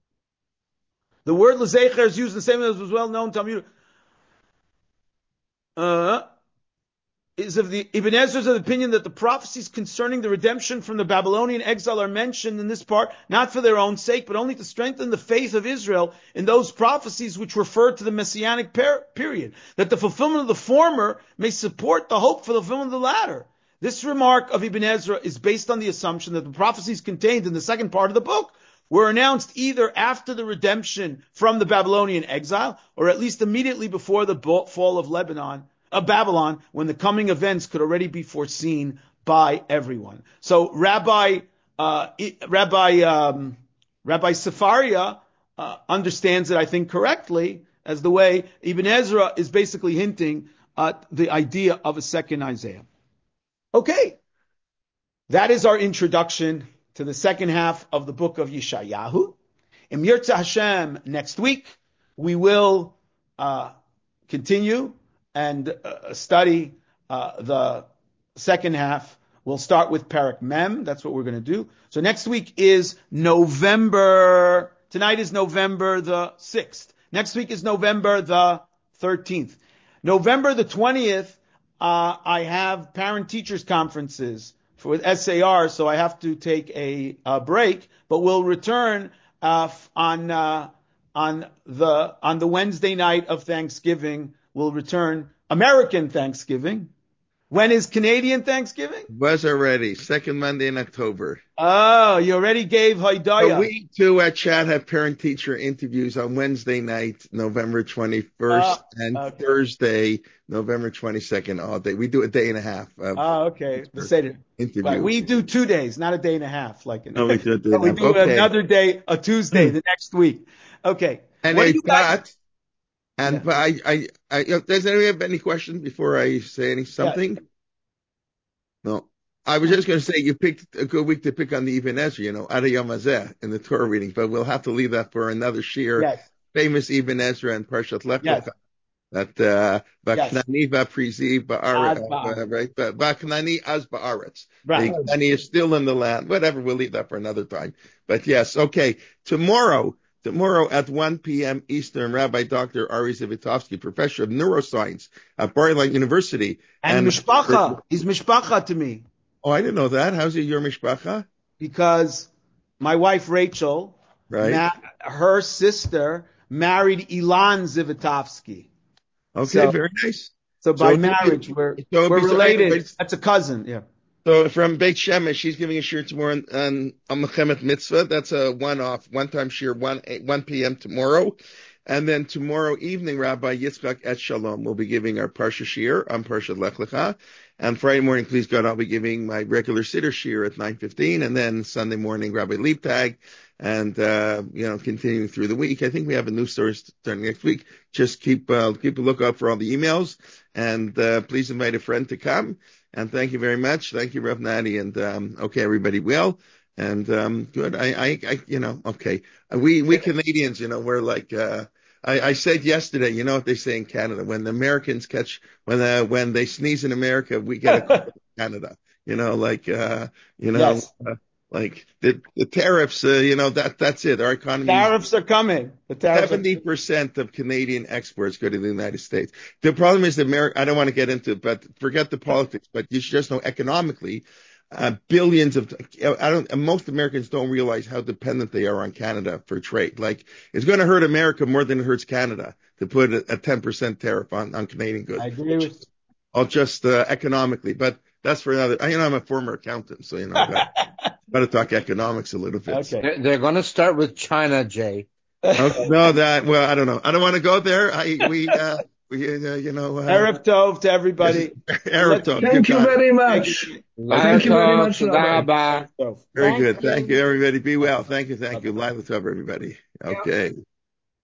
The word lezecher is used the same as was well known Talmud. Uh, is of the Ibn Ezra's of the opinion that the prophecies concerning the redemption from the Babylonian exile are mentioned in this part, not for their own sake, but only to strengthen the faith of Israel in those prophecies which refer to the Messianic per- period, that the fulfillment of the former may support the hope for the fulfillment of the latter. This remark of Ibn Ezra is based on the assumption that the prophecies contained in the second part of the book were announced either after the redemption from the Babylonian exile, or at least immediately before the fall of Lebanon, of Babylon, when the coming events could already be foreseen by everyone. So Rabbi uh, Rabbi um, Rabbi Sefaria uh, understands it, I think, correctly, as the way Ibn Ezra is basically hinting at the idea of a second Isaiah. Okay, that is our introduction to the second half of the book of Yeshayahu. In Yirtzeh Hashem, next week, we will uh, continue and uh, study uh, the second half. We'll start with Parak Mem. That's what we're going to do. So next week is November, tonight is November the sixth. Next week is November the thirteenth. November the twentieth, uh, I have parent-teachers conferences for with S A R, so I have to take a, a break, but we'll return uh, on uh, on the on the Wednesday night of Thanksgiving. We'll return American Thanksgiving, When is Canadian Thanksgiving? Was already second Monday in October. Oh, you already gave So Haidaya. we too at Chat have parent-teacher interviews on Wednesday night, November twenty-first, Oh, and okay. Thursday, November twenty-second, all day. We do a day and a half of Oh, okay. The Seder. Right. interview. We do two days, not a day and a half, like in, No, we do a day and we a half. do Okay. another day, a Tuesday, the next week. Okay. And What do it you guys? got, Yeah. and but I, I, I, does anyone have any questions before I say any Yeah. something? No. I was just going to say you picked a good week to pick on the Ibn Ezra, you know, Ada Yom Hazeh in the Torah reading, but we'll have to leave that for another shir. Yes. Famous Ibn Ezra and Parshat Lech Yes. Lecha. That uh, Yes. Vaknani Vaprizi Az Ba'aretz, uh, ba'aretz. right? But Vaknani Az Ba'aretz. Right. The Knani is still in the land. Whatever, we'll leave that for another time. But yes, okay. Tomorrow, tomorrow at one p.m. Eastern, Rabbi Doctor Ari Zivotofsky, professor of neuroscience at Bar-Ilan University, And and mishpacha. He's mishpacha to me oh, I didn't know that. How's it your mishpacha? because my wife Rachel, Right. ma- her sister married Ilan Zivotofsky. Okay, So, very nice. so by So, marriage, we're so we're be- so related. anyways, That's a cousin. Yeah. so from Beit Shemesh, she's giving a shir tomorrow on, on, on Mechemet Mitzvah. That's a one-off, one-time shir, one one p.m. tomorrow. And then tomorrow evening, Rabbi Yitzchak Et Shalom will be giving our Parsha shir on Parshat Lech Lecha. And Friday morning, please God, I'll be giving my regular Siddur shir at nine fifteen. And then Sunday morning, Rabbi Liebtag. And, uh, you know, continuing through the week. I think we have a new story starting next week. Just keep, uh, keep a lookout for all the emails. And, uh, please invite a friend to come. And thank you very much. Thank you, Rev Nadi. And, um, okay, everybody well. And, um, good. I, I, I, you know, okay. We, we Canadians, you know, we're like, uh, I, I said yesterday, you know what they say in Canada, when the Americans catch, when, uh, when they sneeze in America, we get a call in Canada, you know, like, uh, you know, Yes. uh, like the, the tariffs, uh, you know, that, that's it. Our economy, Tariffs are coming. The tariffs are seventy percent of Canadian exports go to the United States. The problem is that America, I don't want to get into it, but forget the politics, but you should just know economically, uh, billions of, I don't, most Americans don't realize how dependent they are on Canada for trade. Like, it's going to hurt America more than it hurts Canada to put a, a ten percent tariff on, on Canadian goods. I agree with I'll just, uh, economically, but that's for another, I, you know, I'm a former accountant, so, you know, got, got to talk economics a little bit. Okay. They're, they're going to start with China, Jay. Okay, no, that, well, I don't know. I don't want to go there. I, we, uh, we, uh, you know, uh, Erev Tov to everybody. Erev Tov. Thank you very much. Thank you very much, Thank Rabbi. you. Very good. Thank you, everybody. Be well. Thank you. Thank you. Live with everybody. Okay.